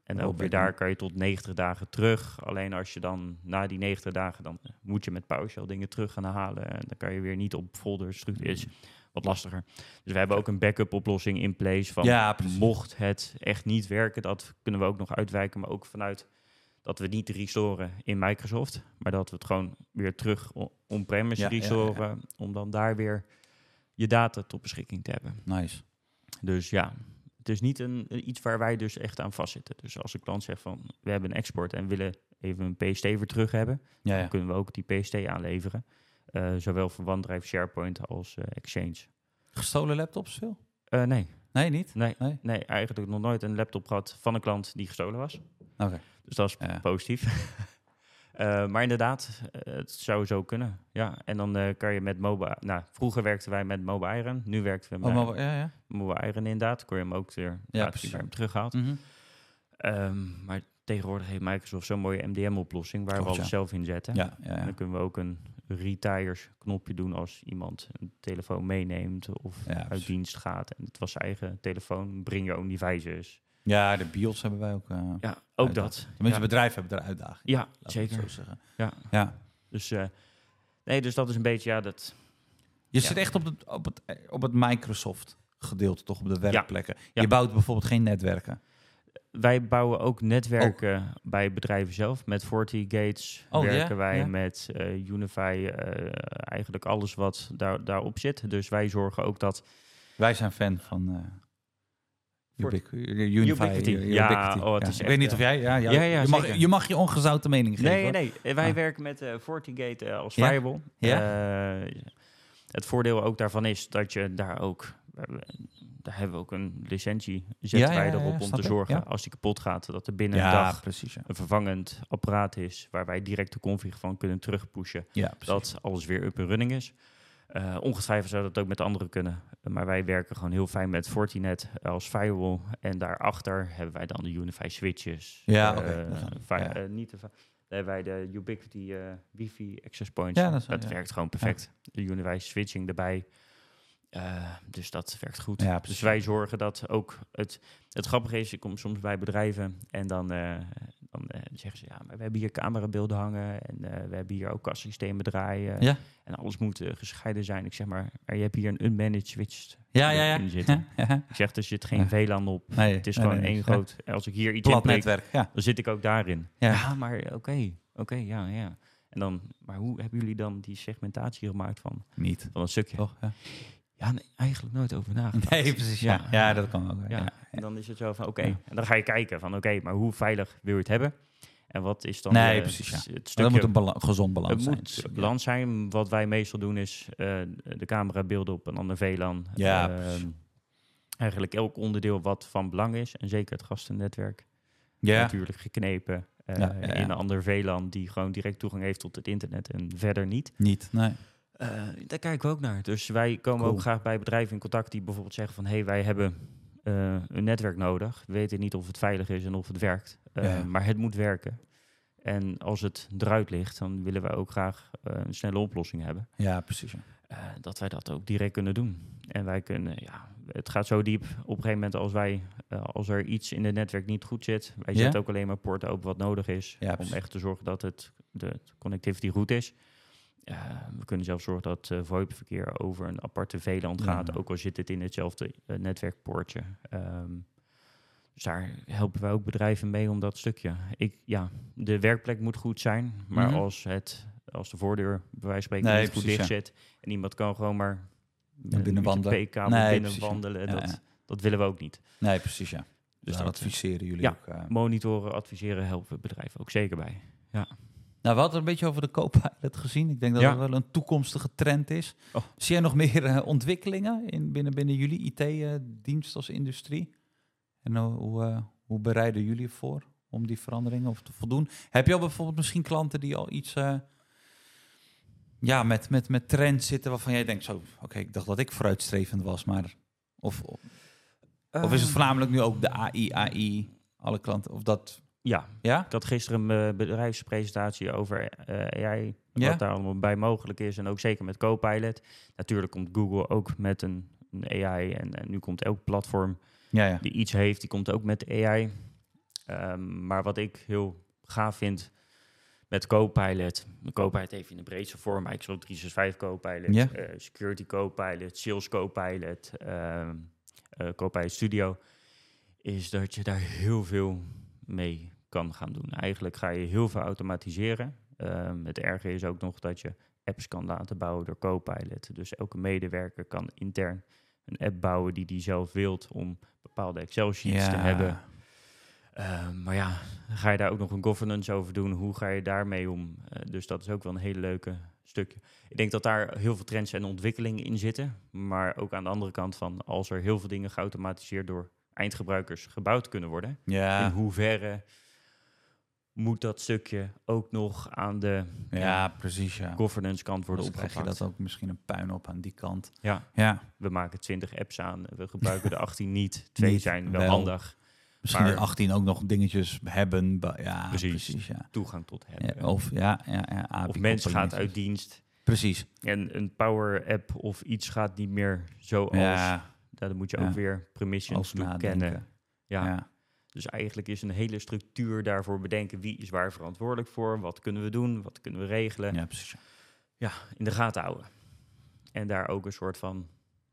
En ook weer daar kan je tot negentig dagen terug. Alleen als je dan na die negentig dagen, dan moet je met PowerShell dingen terug gaan halen. En dan kan je weer niet op folders structuur. Is wat lastiger. Dus we hebben ook een backup oplossing in place van Ja, mocht het echt niet werken, dat kunnen we ook nog uitwijken, maar ook vanuit dat we niet restoren in Microsoft, maar dat we het gewoon weer terug on-premise ja, restoren, ja, ja. om dan daar weer je data tot beschikking te hebben. Nice. Dus ja, het is niet een, iets waar wij dus echt aan vastzitten. Dus als een klant zegt van, we hebben een export en willen even een P S T weer terug hebben, ja, ja. dan kunnen we ook die P S T aanleveren. Uh, zowel voor OneDrive, SharePoint als uh, Exchange. Gestolen laptops veel? Uh, nee. Nee, niet? Nee, nee. nee, eigenlijk nog nooit een laptop gehad van een klant die gestolen was. Oké. Okay. Dus dat is ja. positief. uh, maar inderdaad, uh, het zou zo kunnen. Ja, en dan uh, kan je met mobile... Nou, vroeger werkten wij met Mobile Iron. Nu werkten we met oh, mobile, ja, ja. Mobile Iron inderdaad. Kon je hem ook weer ja, bij hem teruggehaald. Mm-hmm. Um, maar tegenwoordig heeft Microsoft zo'n mooie M D M-oplossing waar Klopt, we alles ja. zelf in zetten. Ja, ja, ja. En dan kunnen we ook een retires knopje doen als iemand een telefoon meeneemt of ja, uit dienst gaat. En het was zijn eigen telefoon, bring your own devices. Ja, de BIOS hebben wij ook. Uh, ja, ook uitdaging. dat. Tenminste, ja. bedrijven hebben er uitdaging. Ja, zeker. Zo zeggen. Ja. ja. Dus, uh, nee, dus dat is een beetje, ja, dat... Je ja. zit echt op het, op het, op het Microsoft gedeelte, toch, op de werkplekken. Ja. Ja. Je bouwt bijvoorbeeld geen netwerken. Wij bouwen ook netwerken ook. bij bedrijven zelf. Met FortiGates oh, werken ja? wij ja. met uh, Unify. Uh, eigenlijk alles wat daar, daarop zit. Dus wij zorgen ook dat... Wij zijn fan van uh, Ubiqu- Unify. Ubiquity. Ubiquity. Ja, oh, het ja. is Ik echt, weet niet of jij... Ja, ja, ja, ja, je, mag, je mag je ongezouten mening geven. Nee, nee. nee. Wij ah. werken met uh, FortiGate uh, als ja? firewall. Ja? Uh, het voordeel ook daarvan is dat je daar ook... Daar hebben we ook een licentie, zetten ja, wij ja, erop ja, om te zorgen, ja. als die kapot gaat, dat er binnen ja, een dag precies, ja. een vervangend apparaat is, waar wij direct de config van kunnen terugpushen, ja, dat alles weer up en running is. Uh, ongetwijfeld zou dat ook met anderen kunnen, maar wij werken gewoon heel fijn met Fortinet als firewall en daarachter hebben wij dan de Unify switches. Ja, uh, okay. fi- ja. Uh, niet de fi- daar hebben wij de Ubiquity uh, wifi access points. Ja, dat, dat ja. werkt gewoon perfect. Ja. De Unify switching erbij. Uh, dus dat werkt goed. Ja, dus wij zorgen dat ook... Het, het grappige is, ik kom soms bij bedrijven en dan, uh, dan uh, zeggen ze... ja, maar we hebben hier camerabeelden hangen en uh, we hebben hier ook kassystemen draaien. Ja. En alles moet uh, gescheiden zijn. Ik zeg maar, maar je hebt hier een unmanaged switch ja, ja, ja. in zitten. Ja, ja. Ik zeg, er zit geen ja. V LAN op. Nee, het is nee, gewoon nee, één nee. groot... Als ik hier iets plat inprik, netwerk, ja. dan zit ik ook daarin. Ja, ja maar oké, okay, oké, okay, ja, ja. En dan, maar hoe hebben jullie dan die segmentatie gemaakt van, Niet. van een stukje? Toch, ja. Ja, nee, eigenlijk nooit over nagedacht. Nee, precies. Ja, ja, ja dat kan ook. Ja. Ja. En dan is het zo van, oké. Okay. Ja. En dan ga je kijken van, oké, okay, maar hoe veilig wil je het hebben? En wat is dan nee, uh, precies, ja. het stukje... Dat moet een bala- gezond balans het zijn. Het moet balans zijn. Wat wij meestal doen is uh, de camerabeelden op een ander V LAN. Ja, uh, eigenlijk elk onderdeel wat van belang is. En zeker het gastennetwerk. Ja. Natuurlijk geknepen uh, ja, ja, ja. in een ander V LAN die gewoon direct toegang heeft tot het internet en verder niet. Niet, nee. Uh, daar kijken we ook naar. Dus wij komen cool. ook graag bij bedrijven in contact die bijvoorbeeld zeggen van... hé, hey, wij hebben uh, een netwerk nodig. We weten niet of het veilig is en of het werkt. Uh, ja. Maar het moet werken. En als het eruit ligt, dan willen wij ook graag uh, een snelle oplossing hebben. Ja, precies. Ja. Uh, dat wij dat ook direct kunnen doen. En wij kunnen, ja, het gaat zo diep. Op een gegeven moment als wij, uh, als er iets in het netwerk niet goed zit... wij ja? zetten ook alleen maar poorten open wat nodig is... Ja, om echt te zorgen dat het, de connectivity goed is... Uh, we kunnen zelfs zorgen dat uh, VoIP-verkeer over een aparte V LAN gaat, ja. ook al zit het in hetzelfde uh, netwerkpoortje. Um, dus daar helpen wij ook bedrijven mee om dat stukje. Ik, ja, de werkplek moet goed zijn, maar mm-hmm. als, het, als de voordeur bij wijze van spreken nee, niet goed precies, dicht ja. zit en iemand kan gewoon maar met een P-kabel nee, binnen precies, wandelen, ja. dat, Ja, ja. dat willen we ook niet. Nee, precies, ja. Dus dat dat adviseren jullie ja, ook. Uh... monitoren, adviseren, helpen bedrijven ook zeker bij. Ja. Nou, we hadden een beetje over de Copilot gezien. Ik denk dat ja. het wel een toekomstige trend is. Oh. Zie jij nog meer uh, ontwikkelingen in, binnen, binnen jullie I T-dienst uh, als industrie? En uh, hoe, uh, hoe bereiden jullie voor om die veranderingen of te voldoen? Heb je al bijvoorbeeld misschien klanten die al iets uh, ja, met, met, met trends zitten waarvan jij denkt, zo, oké, okay, ik dacht dat ik vooruitstrevend was, maar of, of, uh. of is het voornamelijk nu ook de A I, A I, alle klanten, of dat... Ja. ja, ik had gisteren een bedrijfspresentatie over uh, A I, ja? wat daar allemaal bij mogelijk is. En ook zeker met Copilot. Natuurlijk komt Google ook met een, een A I. En, en nu komt elk platform ja, ja. die iets heeft, die komt ook met A I. Um, maar wat ik heel gaaf vind met Copilot, Copilot even in de breedste vorm, Microsoft driehonderdzesenzestig Copilot, Ja. uh, Security Copilot, Sales Copilot, uh, uh, Copilot Studio, is dat je daar heel veel mee kan gaan doen. Eigenlijk ga je heel veel automatiseren. Um, het erge is ook nog dat je apps kan laten bouwen door Copilot. Dus elke medewerker kan intern een app bouwen die die zelf wilt om bepaalde Excel-sheets Ja. te hebben. Uh, maar ja, ga je daar ook nog een governance over doen? Hoe ga je daarmee om? Uh, dus dat is ook wel een hele leuke stukje. Ik denk dat daar heel veel trends en ontwikkelingen in zitten. Maar ook aan de andere kant van, als er heel veel dingen geautomatiseerd door eindgebruikers gebouwd kunnen worden, Ja. in hoeverre moet dat stukje ook nog aan de Ja, ja, precies, ja. governance kant worden dus opgepakt. krijg je dat ook misschien een puin op aan die kant. Ja. Ja. We maken twintig apps aan, we gebruiken de achttien niet. Twee Niet, zijn wel, wel. handig. Misschien Maar- in achttien ook nog dingetjes hebben. ba- Ja, Precies. precies. ja. Toegang tot hebben. Ja, of ja, ja, ja, A P of mensen gaat koppelingetjes. uit dienst Precies. en een Power App of iets gaat niet meer zoals. Ja, Dan moet je Ja. ook weer permissions over toekennen. nadenken. Ja. Ja. Dus eigenlijk is een hele structuur daarvoor bedenken. Wie is waar verantwoordelijk voor? Wat kunnen we doen? Wat kunnen we regelen? Ja, precies. Ja, in de gaten houden. En daar ook een soort van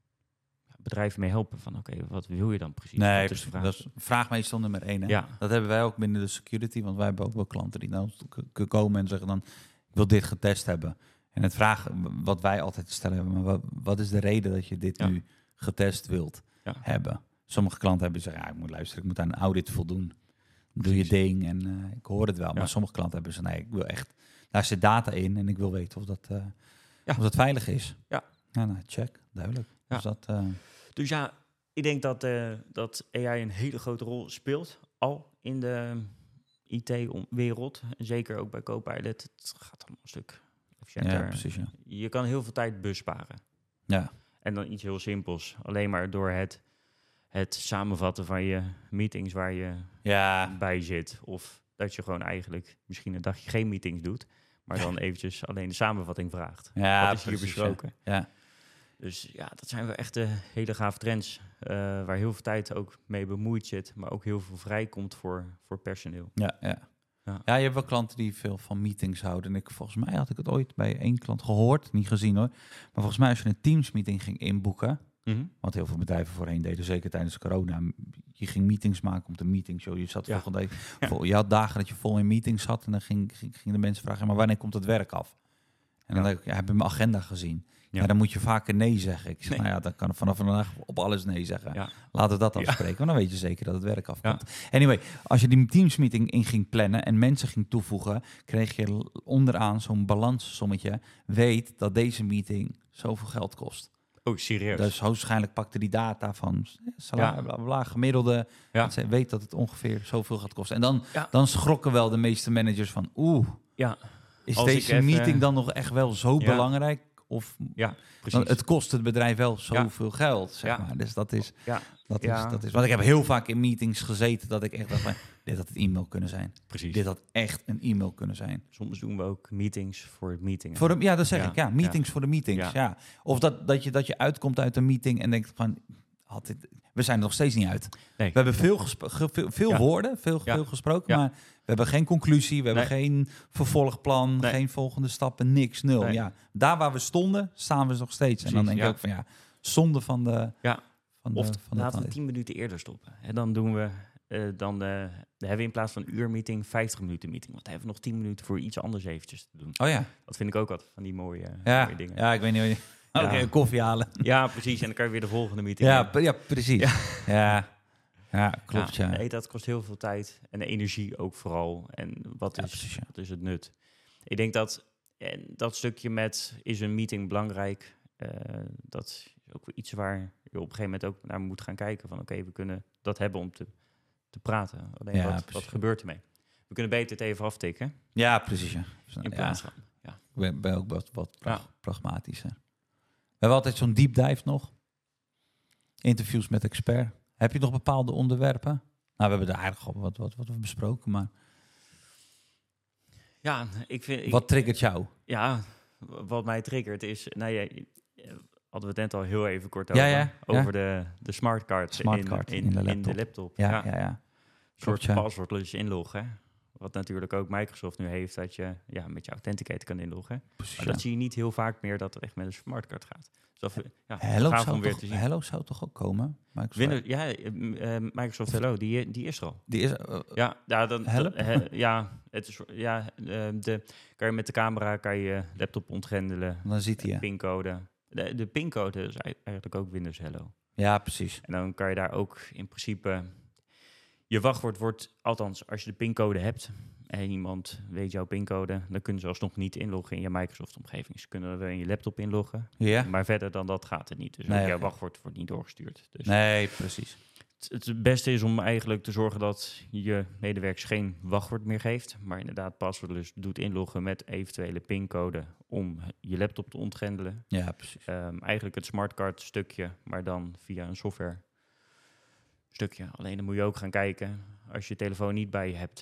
ja, bedrijf mee helpen. Van oké, wat wil je dan precies? Nee, Wat is de precies. vraag? Dat is vraag meestal nummer één. Hè? Ja. Dat hebben wij ook binnen de security. Want wij hebben ook wel klanten die naar ons toe k- k- komen en zeggen dan, ik wil dit getest hebben. En het vragen wat wij altijd stellen hebben, maar wat, wat is de reden dat je dit Ja. nu getest wilt Ja. hebben? Sommige klanten hebben zeggen, ja, ik moet luisteren, ik moet aan een audit voldoen. Doe je Precies. ding en uh, ik hoor het wel. Ja. Maar sommige klanten hebben ze, nee, ik wil echt, daar zit data in en ik wil weten of dat, uh, Ja. of dat veilig is. Ja. Ja, nou, check, duidelijk. Ja. Dus dat, uh, Dus ja, ik denk dat, uh, dat A I een hele grote rol speelt. Al in de I T-wereld. Zeker ook bij Copilot. Het gaat allemaal een stuk efficiënter. ja, precies, ja. Je kan heel veel tijd besparen. Ja, En dan iets heel simpels. Alleen maar door het, het samenvatten van je meetings waar je ja, bij zit. Of dat je gewoon eigenlijk misschien een dagje geen meetings doet. Maar dan eventjes alleen de samenvatting vraagt. ja, Wat is hier precies, besproken? Ja. Ja. Dus ja, dat zijn wel echt uh, hele gave trends. Uh, waar heel veel tijd ook mee bemoeid zit. Maar ook heel veel vrijkomt voor, voor personeel. Ja, ja. Ja. Ja, je hebt wel klanten die veel van meetings houden. En ik, volgens mij had ik het ooit bij één klant gehoord, niet gezien hoor. Maar volgens mij als je een Teams meeting ging inboeken, Mm-hmm. wat heel veel bedrijven voorheen deden, zeker tijdens corona. Je ging meetings maken om de meetings. Joh. Je zat Ja. volgende dag Ja. vol. Je had dagen dat je vol in meetings zat en dan ging, ging, gingen de mensen vragen, maar wanneer komt het werk af? En dan Ja. denk ik, ja, heb je mijn agenda gezien? Ja. Ja. Dan moet je vaker nee zeggen. Ik zeg, Nee. nou ja, dan kan ik vanaf vandaag op alles nee zeggen. Ja. Laten we dat Ja. afspreken, want dan weet je zeker dat het werk afkomt. Anyway, als je die Teams meeting in ging plannen en mensen ging toevoegen, kreeg je l- onderaan zo'n balanssommetje. Weet dat deze meeting zoveel geld kost. Oh, serieus? Dus hoogstwaarschijnlijk pakte die data van salaris, Ja. bla, bla, bla, gemiddelde. Ja. Dat ze weet dat het ongeveer zoveel gaat kosten. En dan, Ja. dan schrokken wel de meeste managers van, oeh, Ja, is Als deze ik even- meeting dan nog echt wel zo Ja. belangrijk? Of ja, dan, precies. het kost het bedrijf wel zoveel geld, zeg Ja. maar. Dus dat is, Ja, dat, Ja. is, dat is... Want ik heb heel vaak in meetings gezeten dat ik echt dacht, van, dit had een e-mail kunnen zijn. precies. Dit had echt een e-mail kunnen zijn. Soms doen we ook meetings voor het meeting. Voor de, ja, dat zeg Ja. ik. Ja, meetings voor de meetings. Ja. Ja. Of dat, dat, je, dat je uitkomt uit een meeting en denkt van, had dit, we zijn er nog steeds niet uit. Nee. We hebben veel, gesp- ge- veel, veel Ja. woorden, veel, Ja. veel gesproken, Ja. maar we hebben geen conclusie, we hebben Nee. geen vervolgplan, Nee. geen volgende stappen, niks, nul. Nee. Ja, daar waar we stonden, staan we nog steeds. en dan Precies, denk ja. ik ook van ja, zonde van de... Ja. Van de, Of van de laten we tijd. tien minuten eerder stoppen. En dan doen we, uh, dan, uh, dan hebben we in plaats van een uur meeting, vijftig minuten meeting. Want dan hebben we nog tien minuten voor iets anders eventjes te doen. Oh ja, Dat vind ik ook wat van die mooie, ja, mooie dingen. ja, ik weet niet hoe je... Oké, Ja. koffie halen. Ja, precies. En dan kan je weer de volgende meeting Ja, doen. p- ja, precies. Ja, ja. ja klopt, ja. Nee, dat kost heel veel tijd. En energie ook vooral. En wat, Ja, is, precies, ja. wat is het nut? Ik denk dat en dat stukje met, is een meeting belangrijk? Uh, dat is ook weer iets waar je op een gegeven moment ook naar moet gaan kijken. Van oké, okay, we kunnen dat hebben om te, te praten. Alleen Ja, wat, wat gebeurt ermee? We kunnen beter het even aftikken. Ja, precies, ja. In Ja. plaats van, ja. Ik ben, ben ook wat, wat pra- Ja. pragmatischer. We hebben altijd zo'n deep dive nog. Interviews met expert. Heb je nog bepaalde onderwerpen? Nou, we hebben er eigenlijk al wat, wat, wat besproken, maar Ja, ik vind... Ik, wat triggert jou? Ja, wat mij triggert is... Nou ja, hadden we het net al heel even kort Ja, over. ja, over ja. de, de smartcard, Smartcard in, in in, de in laptop. de laptop. Ja, Ja. ja, ja. soort ja. paswoordless inloggen. Wat natuurlijk ook Microsoft nu heeft, dat je ja, met je Authenticator kan inloggen. Precies, maar dat ja. zie je niet heel vaak meer, dat het echt met een smartcard gaat. Dus dat, ja, Hello, gaaf zou om weer toch, te zien. Hello zou toch ook komen? Microsoft, Windows, ja, uh, Microsoft Hello, die, die is er al. Die is uh, ja, ja, dan, dan, he, ja, het is, ja uh, de, kan je met de camera kan je laptop ontgrendelen. Dan ziet hij, ja. Pincode. De, de pincode is eigenlijk ook Windows Hello. Ja, precies. En dan kan je daar ook in principe... Je wachtwoord wordt, althans als je de pincode hebt en iemand weet jouw pincode, dan kunnen ze alsnog niet inloggen in je Microsoft-omgeving. Ze kunnen wel in je laptop inloggen, ja. maar verder dan dat gaat het niet. Dus nee, ook jouw okay. wachtwoord wordt niet doorgestuurd. Dus nee, precies. Het, het beste is om eigenlijk te zorgen dat je medewerkers geen wachtwoord meer geeft, maar inderdaad passwordless doet inloggen met eventuele pincode om je laptop te ontgrendelen. Ja, precies. Um, eigenlijk het smartcard stukje, maar dan via een software stukje. Alleen dan moet je ook gaan kijken, als je je telefoon niet bij je hebt,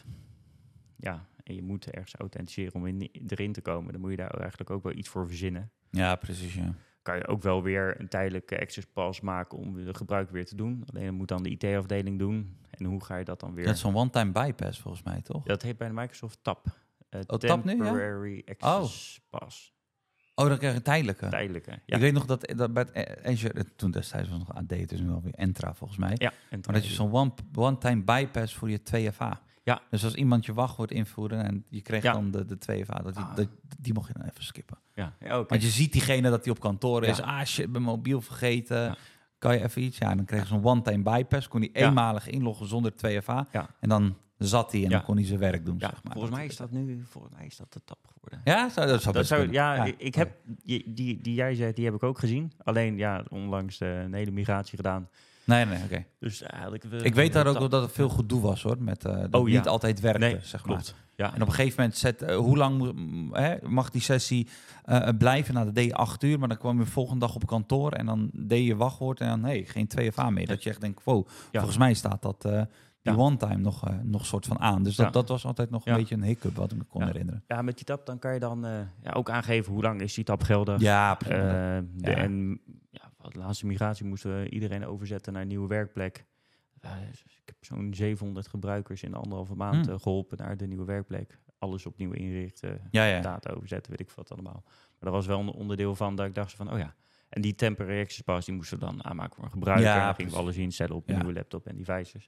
ja, en je moet ergens authenticeren om in, erin te komen, dan moet je daar eigenlijk ook wel iets voor verzinnen. Ja, precies, ja. Kan je ook wel weer een tijdelijke access pass maken om de gebruik weer te doen. Alleen dan moet dan de I T-afdeling doen. En hoe ga je dat dan weer... Dat is zo'n one-time bypass volgens mij, toch? Dat heet bij de Microsoft T A P. Uh, oh, T A P nu, ja? Temporary Access oh. Pass. Oh, dan krijg je een tijdelijke. Tijdelijke, ja. Ik weet nog dat, dat bij Azure, toen destijds was nog A D, dus nu alweer Entra volgens mij. Ja, Entra. Maar dat je zo'n one, one-time bypass voor je twee F A. Ja. Dus als iemand je wachtwoord invoeren en je kreeg ja. dan de, de twee F A, dat die, ah. dat, die mocht je dan even skippen. Ja. Ja, okay. Want je ziet diegene dat hij op kantoor is. Ja. Ah shit, mijn mobiel vergeten. Ja. Kan je even iets? Ja, dan kreeg je zo'n one-time bypass. Kon hij ja. eenmalig inloggen zonder twee F A. Ja. En dan zat hij en ja. dan kon hij zijn werk doen. Ja, zeg maar. Volgens mij is dat nu, volgens mij is dat de T A P geworden. Ja, zou, dat zou dat best zou, kunnen. Ja, ja, ik heb die, die, die jij zei, die heb ik ook gezien. Alleen ja, onlangs uh, een hele migratie gedaan. Nee, nee, oké. Okay. Dus eigenlijk. Uh, ik weet daar ook wel dat het veel gedoe was, hoor. Met uh, dat oh, ja. niet altijd werkte, nee, zeg maar. Klopt. Ja. En op een gegeven moment zet, uh, hoe lang moet, hè, mag die sessie uh, blijven? Nou, dat deed je acht uur, maar dan kwam je de volgende dag op kantoor en dan deed je wachtwoord en dan nee, geen twee F A meer. Ja. Dat je echt denkt, wow, ja. volgens mij staat dat uh, die ja. one-time nog, uh, nog soort van aan. Dus dat, ja. dat was altijd nog een ja. beetje een hiccup wat ik me kon ja. herinneren. Ja, met die tab dan kan je dan uh, ja, ook aangeven hoe lang is die tab geldig. Ja, uh, ja. De, en ja, de laatste migratie moesten we iedereen overzetten naar een nieuwe werkplek. Uh, ik heb zo'n zevenhonderd gebruikers in anderhalve maand hmm. uh, geholpen naar de nieuwe werkplek. Alles opnieuw inrichten, ja, ja. data overzetten, weet ik wat allemaal. Maar dat was wel een onderdeel van dat ik dacht van, oh ja. En die temporary access pass, die moesten we dan aanmaken voor een gebruiker. Ja, en dan gingen we alles instellen op een ja. nieuwe laptop en devices.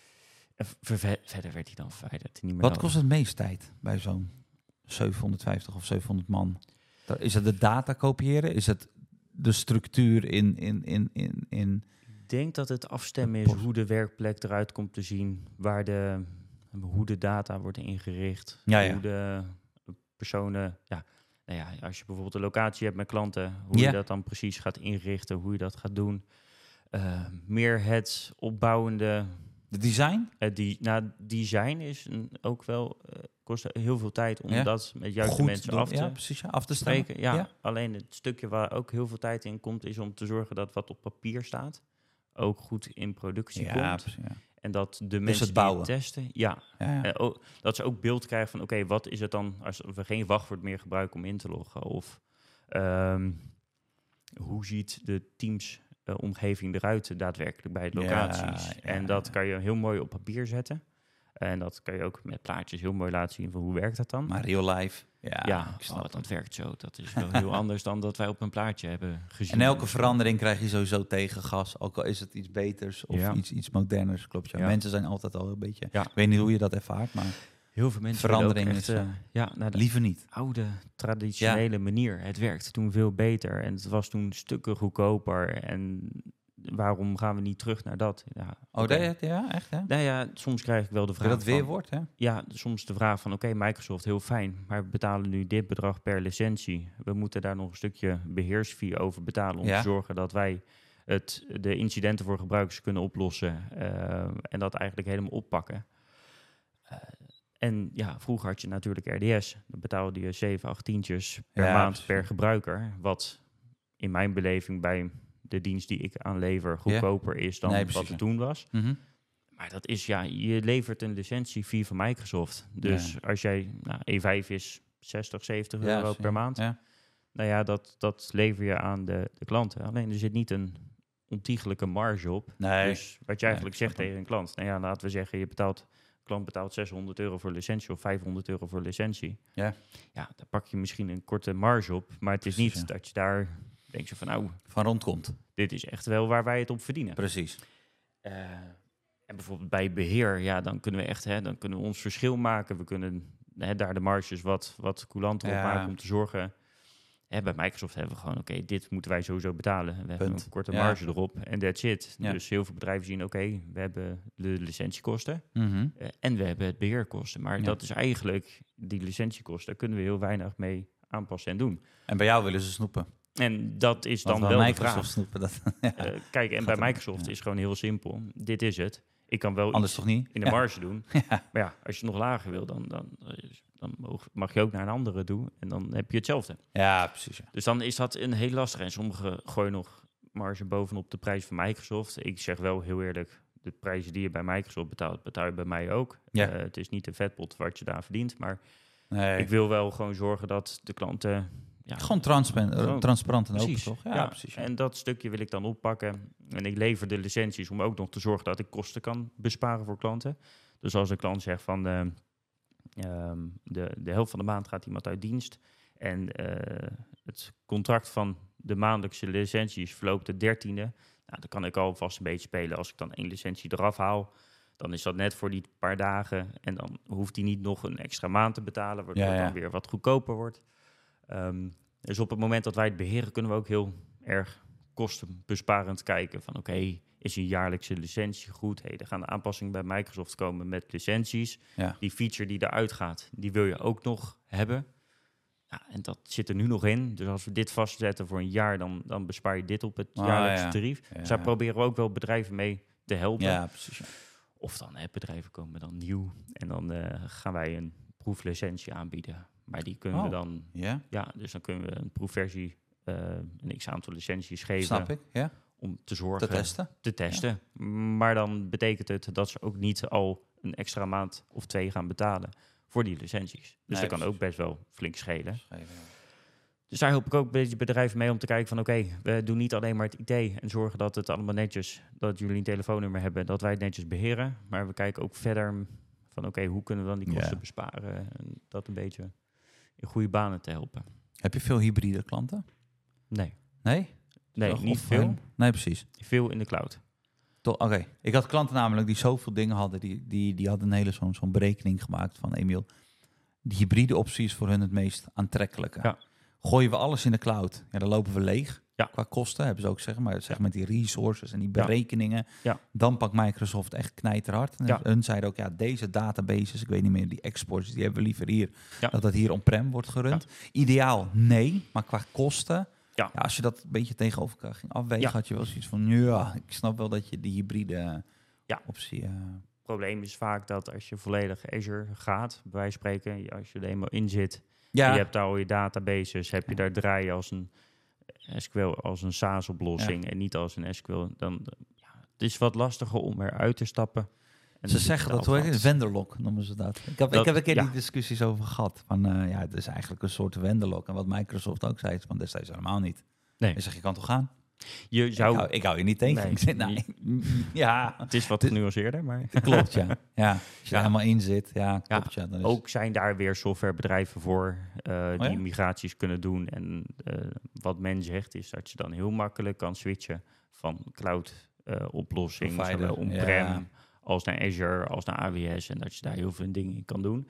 En ver- verder werd hij dan verwijderd. Niet meer wat nodig. kost het meest tijd bij zo'n zevenhonderdvijftig of zevenhonderd man? Is het de data kopiëren? Is het de structuur in... in, in, in, in ik denk dat het afstemmen is hoe de werkplek eruit komt te zien, waar de, hoe de data wordt ingericht, ja, ja. hoe de personen... Ja, nou ja, als je bijvoorbeeld een locatie hebt met klanten, hoe ja. je dat dan precies gaat inrichten, hoe je dat gaat doen. Uh, meer het opbouwende... De design? Het die, nou, design is een, ook wel uh, kost heel veel tijd om ja. dat met juiste Goed mensen doen. af te, ja, precies, ja, af te spreken. Ja, ja. Alleen het stukje waar ook heel veel tijd in komt, is om te zorgen dat wat op papier staat ook goed in productie ja, komt. Precies, ja. En dat de dus mensen het bouwen. die het testen, ja, ja, ja. Uh, ook, dat ze ook beeld krijgen van, oké, okay, wat is het dan als we geen wachtwoord meer gebruiken om in te loggen? Of um, hoe ziet de Teams uh, omgeving eruit daadwerkelijk bij de locaties? Ja, ja, en dat kan je heel mooi op papier zetten. En dat kan je ook met plaatjes heel mooi laten zien van hoe werkt dat dan. Maar real life, ja, ja ik snap oh, dat werkt zo. Dat is wel heel anders dan dat wij op een plaatje hebben gezien. En elke verandering krijg je sowieso tegengas. Ook al is het iets beters of ja. iets, iets moderners, klopt. Ja. Ja. Mensen zijn altijd al een beetje... Ja. Ik weet niet hoe je dat ervaart, maar... Heel veel mensen verandering echt, is uh, ja, naar de liever niet. Oude, traditionele ja. manier. Het werkte toen veel beter en het was toen stukken goedkoper. En waarom gaan we niet terug naar dat? Ja, oh, okay. dat, ja, echt hè? Nou ja, soms krijg ik wel de vraag dat weer van, wordt, hè? Ja, soms de vraag van, oké, okay, Microsoft, heel fijn, maar we betalen nu dit bedrag per licentie. We moeten daar nog een stukje beheersfee over betalen om ja. te zorgen dat wij het, de incidenten voor gebruikers kunnen oplossen uh, en dat eigenlijk helemaal oppakken. Uh, En ja, vroeger had je natuurlijk R D S. Dan betaalde je zeven, acht tientjes per ja, maand per gebruiker. Wat in mijn beleving bij de dienst die ik aanlever goedkoper ja. is dan nee, wat het toen was. Mm-hmm. Maar dat is ja, je levert een licentie via van Microsoft. Dus ja. als jij, nou, E vijf is zestig, zeventig ja, euro per maand. Ja. Nou ja, dat, dat lever je aan de, de klanten. Alleen er zit niet een ontiegelijke marge op. Nee. Dus wat je eigenlijk Nee, zegt tegen een klant. Nou ja, laten we zeggen, je betaalt, klant betaalt zeshonderd euro voor licentie of vijfhonderd euro voor licentie. Ja. Ja, daar pak je misschien een korte marge op. Maar het is Precies, niet ja. dat je daar denkt je van, nou, Van rondkomt. dit is echt wel waar wij het op verdienen. Precies. Uh, en bijvoorbeeld bij beheer, ja, dan kunnen we echt, hè, dan kunnen we ons verschil maken. We kunnen hè, daar de marges wat, wat coulanter op Ja. maken om te zorgen. Hè, bij Microsoft hebben we gewoon, oké, okay, dit moeten wij sowieso betalen. We Punt. hebben een korte Ja. marge erop en that's it. Ja. Dus heel veel bedrijven zien, oké, okay, we hebben de licentiekosten Mm-hmm. uh, en we hebben het beheerkosten. Maar Ja. dat is eigenlijk, die licentiekosten, daar kunnen we heel weinig mee aanpassen en doen. En bij jou willen ze snoepen. En dat is dan Want wel de Microsoft vraag. snoepen. Dat, ja. Uh, kijk, en Gaat bij er- Microsoft ja. is gewoon heel simpel. Dit is het. Ik kan wel Anders iets toch niet? in de Ja. marge doen. Ja. Maar ja, als je nog lager wil, dan, dan, dan mag- mag je ook naar een andere toe. En dan heb je hetzelfde. Ja, precies. Ja. Dus dan is dat een heel lastig. En sommigen gooien nog marge bovenop de prijs van Microsoft. Ik zeg wel heel eerlijk, de prijzen die je bij Microsoft betaalt, betaal je bij mij ook. Ja. Uh, het is niet de vetpot wat je daar verdient. Maar Nee. ik wil wel gewoon zorgen dat de klanten... Ja, Gewoon transparant, Gewoon- transparant en open, precies. toch? Ja, Ja, precies. Ja. En dat stukje wil ik dan oppakken. En ik lever de licenties om ook nog te zorgen dat ik kosten kan besparen voor klanten. Dus als een klant zegt van uh, um, de, de helft van de maand gaat iemand uit dienst. En uh, het contract van de maandelijkse licenties verloopt de dertiende. Nou, dan kan ik alvast een beetje spelen. Als ik dan één licentie eraf haal, dan is dat net voor die paar dagen. En dan hoeft hij niet nog een extra maand te betalen, waardoor Ja, het ja. dan weer wat goedkoper wordt. Um, dus op het moment dat wij het beheren, kunnen we ook heel erg kostenbesparend kijken. Van oké, okay, is een jaarlijkse licentie goed? Hey, er gaan de aanpassingen bij Microsoft komen met licenties. Ja. Die feature die eruit gaat, die wil je ook nog hebben. Ja, en dat zit er nu nog in. Dus als we dit vastzetten voor een jaar, dan, dan bespaar je dit op het Ah, jaarlijkse ja. tarief. Ja. Dus daar proberen we ook wel bedrijven mee te helpen. Ja, precies. Ja. Of dan hè, bedrijven komen dan nieuw en dan uh, gaan wij een proeflicentie aanbieden. Maar die kunnen Oh. we dan... Ja, Ja, dus dan kunnen we een proefversie, uh, een x-aantal licenties geven... snap ik. Ja. om te zorgen... Te testen. Te testen. Maar dan betekent het dat ze ook niet al een extra maand of twee gaan betalen voor die licenties. Dus Nee, dat kan precies. ook best wel flink schelen. Even, ja. Dus daar help ik ook een beetje bedrijven mee om te kijken van... oké, okay, we doen niet alleen maar het I T en zorgen dat het allemaal netjes... dat jullie een telefoonnummer hebben, dat wij het netjes beheren. Maar we kijken ook verder van... oké, okay, hoe kunnen we dan die kosten Ja. besparen... en dat een beetje in goede banen te helpen. Heb je veel hybride klanten? Nee, Nee? nee Of- niet of, veel. eh, Nee, precies. Veel in de cloud. Toch, Oké, okay. Ik had klanten namelijk die zoveel dingen hadden. Die, die, die hadden een hele zo'n zo'n berekening gemaakt van... Emiel, die hybride optie is voor hun het meest aantrekkelijke. Ja. Gooien we alles in de cloud, ja, dan lopen we leeg. Ja. Qua kosten hebben ze ook zeg maar, zeg Ja. met die resources en die Ja. berekeningen. Ja. Dan pakt Microsoft echt knijterhard. En Ja. hun zeiden ook, ja, deze databases, ik weet niet meer, die exports, die hebben we liever hier. Ja. Dat dat hier on-prem wordt gerund. Ideaal, nee. Maar qua kosten, Ja. ja, als je dat een beetje tegenover elkaar ging afwegen, Ja. had je wel zoiets van, ja, ik snap wel dat je die hybride Ja. optie... Uh, Het probleem is vaak dat als je volledig Azure gaat, bij wijze van spreken, als je er eenmaal in zit, ja, je hebt daar al je databases, heb je daar draaien als een S Q L, als een SaaS-oplossing en niet als een S Q L, dan ja, het is wat lastiger om eruit te stappen. En ze dan zeggen zit dat, je hoe al heet het? vast. Vendorlock noemen ze dat. Ik heb, Dat- ik heb een keer ja. die discussies over gehad. Van, uh, ja, het is eigenlijk een soort vendorlock. En wat Microsoft ook zei, is van destijds helemaal niet. Nee. Ik zeg, je kan toch gaan? Je Ik zou, hou, ik hou je niet tegen. Nee, Ik zeg, nee. Ja, het is wat Het- genuanceerder, maar dat klopt, ja. ja. Als je Ja. er helemaal in zit, ja, klopt, ja. dan is, ook zijn daar weer softwarebedrijven voor uh, die Oh ja? migraties kunnen doen. En uh, wat men zegt is dat je dan heel makkelijk kan switchen van cloud uh, oplossing, Provider, zowel on-prem ja. als naar Azure, als naar A W S. En dat je daar heel veel dingen in kan doen.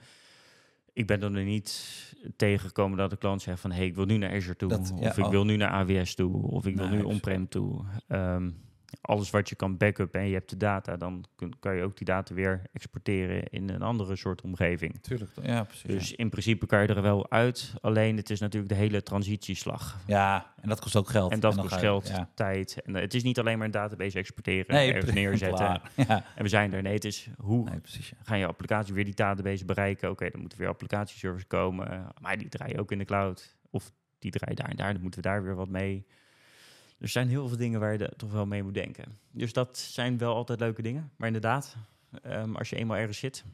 Ik ben er nog niet tegengekomen dat de klant zegt van... hey, ik wil nu naar Azure toe, Dat- ja, of ik oh. wil nu naar A W S toe, of ik wil Nee, nu dus- on-prem toe. Um, alles wat je kan backuppen en je hebt de data... dan kun, kan je ook die data weer exporteren in een andere soort omgeving. Tuurlijk, ja, precies. Dus ja. in principe kan je er wel uit. Alleen het is natuurlijk de hele transitieslag. ja, en dat kost ook geld. En dat dan kost ga je- geld, Ja. tijd. En uh, het is niet alleen maar een database exporteren Nee, en ergens pre- neerzetten. klaar. Ja. En we zijn er. Nee, het is hoe Nee, precies. Ja. gaan je applicatie weer die database bereiken? Oké, okay, dan moet er weer applicatieservice komen. Uh, maar die draai je ook in de cloud. Of die draai je daar en daar. Dan moeten we daar weer wat mee. Er zijn heel veel dingen waar je de, toch wel mee moet denken. Dus dat zijn wel altijd leuke dingen. Maar inderdaad, um, als je eenmaal ergens zit...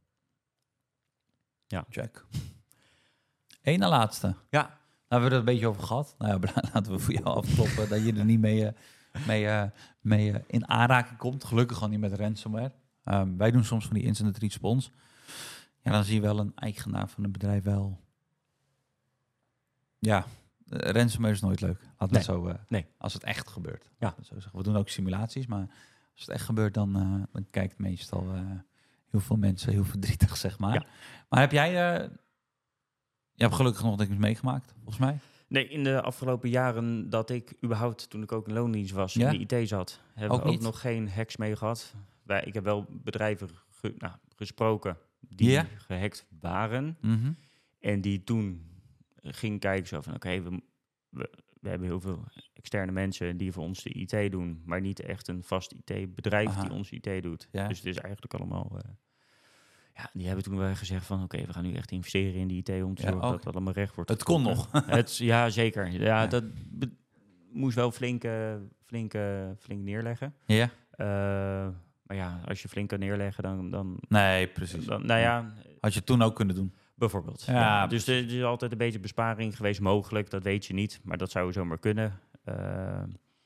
Ja. Check. Eén na laatste. Ja. Nou, we hebben er een beetje over gehad. Nou ja, laten we voor jou afkloppen dat je er niet mee, uh, mee, uh, mee uh, in aanraking komt. Gelukkig gewoon niet met ransomware. Um, wij doen soms van die incident response. Ja, dan zie je wel een eigenaar van een bedrijf wel... Ja, uh, ransomware is nooit leuk. Laat nee. het zo... Uh, nee. Als het echt gebeurt. Ja. Zo zeggen. We doen ook simulaties, maar als het echt gebeurt, dan, uh, dan kijkt meestal uh, heel veel mensen heel verdrietig, zeg maar. Ja. Maar heb jij... Uh, je hebt gelukkig nog niks meegemaakt, volgens mij. Nee, in de afgelopen jaren dat ik überhaupt, toen ik ook in loondienst was, ja? in de I T zat, hebben ook we ook niet? nog geen hacks mee gehad. Wij, ik heb wel bedrijven ge, nou, gesproken die ja? gehackt waren. Mm-hmm. En die toen ging kijken zo van, oké, okay, we, we, we hebben heel veel externe mensen die voor ons de I T doen, maar niet echt een vast I T-bedrijf Aha. die ons I T doet. Ja? Dus het is eigenlijk allemaal... Uh, Ja, die hebben toen wel gezegd van... oké, okay, we gaan nu echt investeren in die I T... om te ja, zorgen dat dat allemaal recht wordt. Het kon nog. Het, ja, zeker. Ja, ja. Dat be- moest wel flink, uh, flink, uh, flink neerleggen. Ja. Uh, maar ja, als je flink kan neerleggen, dan... dan nee, precies. Dan, nou ja... Had je het toen ook kunnen doen. Bijvoorbeeld. Ja, ja, dus er is altijd een beetje besparing geweest mogelijk. Dat weet je niet, maar dat zou zomaar kunnen. Uh,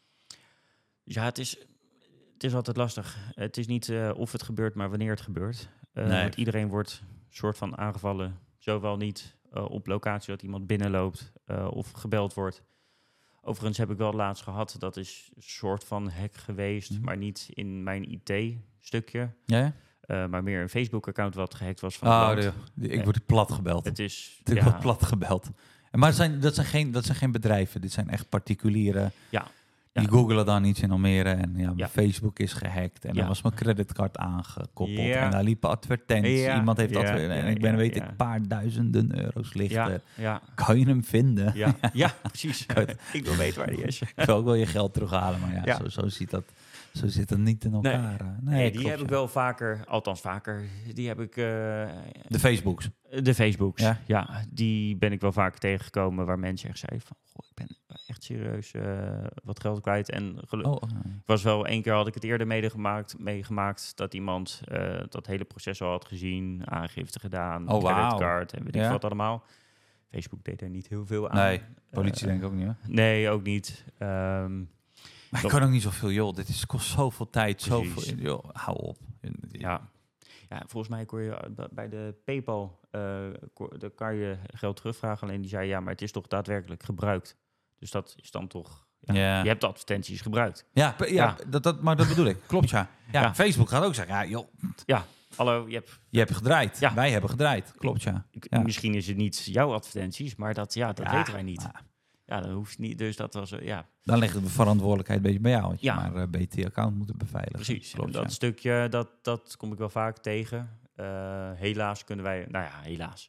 ja, het is... Het is altijd lastig. Het is niet uh, of het gebeurt, maar wanneer het gebeurt. Uh, nee. Want iedereen wordt soort van aangevallen. Zowel niet uh, op locatie dat iemand binnenloopt uh, of gebeld wordt. Overigens heb ik wel laatst gehad. Dat is een soort van hack geweest, mm-hmm. maar niet in mijn I T-stukje. Ja? Uh, maar meer een Facebook-account wat gehackt was van oh, de, de, ik word plat gebeld. Het is... Ik ja. word plat gebeld. Maar dat zijn, dat, zijn geen, dat zijn geen bedrijven. Dit zijn echt particulieren... Ja. Die ja. googelen dan iets in Almere en ja, mijn ja. Facebook is gehackt. En ja. dan was mijn creditcard aangekoppeld. Ja. En daar liepen advertenties. Ja. Iemand heeft ja. adver- En ik ben, ja. weet ja. ik, een paar duizenden euro's lichten. Ja. Ja. Kan je hem vinden? Ja, ja precies. Ik wil weten waar die is. Ik wil ook wel je geld terughalen, maar ja, ja. Zo, zo, ziet dat, zo zit het niet in elkaar. Nee, nee, nee die klopt, heb ja. ik wel vaker, althans vaker, die heb ik... Uh, de Facebooks? De Facebooks, ja? ja. Die ben ik wel vaker tegengekomen waar mensen echt zeiden van... Goh, ik ben echt serieus uh, wat geld kwijt. En gelu- oh, oh, nee. was wel één keer had ik het eerder meegemaakt, meegemaakt dat iemand uh, dat hele proces al had gezien, aangifte gedaan, oh, creditcard wow. en weet ik ja? wat allemaal. Facebook deed er niet heel veel aan. Nee, politie uh, denk ik ook niet, hè? Nee, ook niet. Um, maar ik kan ook niet zoveel, joh. Dit is, kost zoveel tijd, Precies. zoveel... Joh, hou op. Ja. Ja, volgens mij kon je bij de PayPal, uh, daar kan je geld terugvragen. Alleen die zei, ja, maar het is toch daadwerkelijk gebruikt. Dus dat is dan toch... Ja, yeah. Je hebt de advertenties gebruikt. Ja, ja, ja. Dat, dat, maar dat bedoel ik. Klopt, ja. Ja, ja. Facebook gaat ook zeggen, ja, joh. Ja, hallo, je hebt... Je hebt gedraaid. Ja. Wij hebben gedraaid. Klopt, ja. ja. Misschien is het niet jouw advertenties, maar dat, ja, dat ja, weten wij niet. Ja. Ja, dat hoeft niet. Dus dat was, uh, ja. Dan ligt de verantwoordelijkheid een beetje bij jou. Want je ja. maar uh, beter je account moeten beveiligen. Precies. Klopt, dat ja. stukje, dat, dat kom ik wel vaak tegen. Uh, helaas kunnen wij, nou ja, helaas.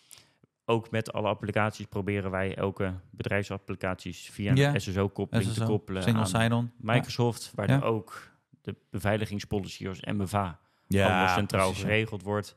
Ook met alle applicaties proberen wij elke bedrijfsapplicaties via een ja. S S O-koppeling te koppelen Single aan sign-on. Microsoft, ja. waar ja. dan ook de beveiligingspolicy als M B V A ja, allemaal centraal precies, geregeld ja. wordt.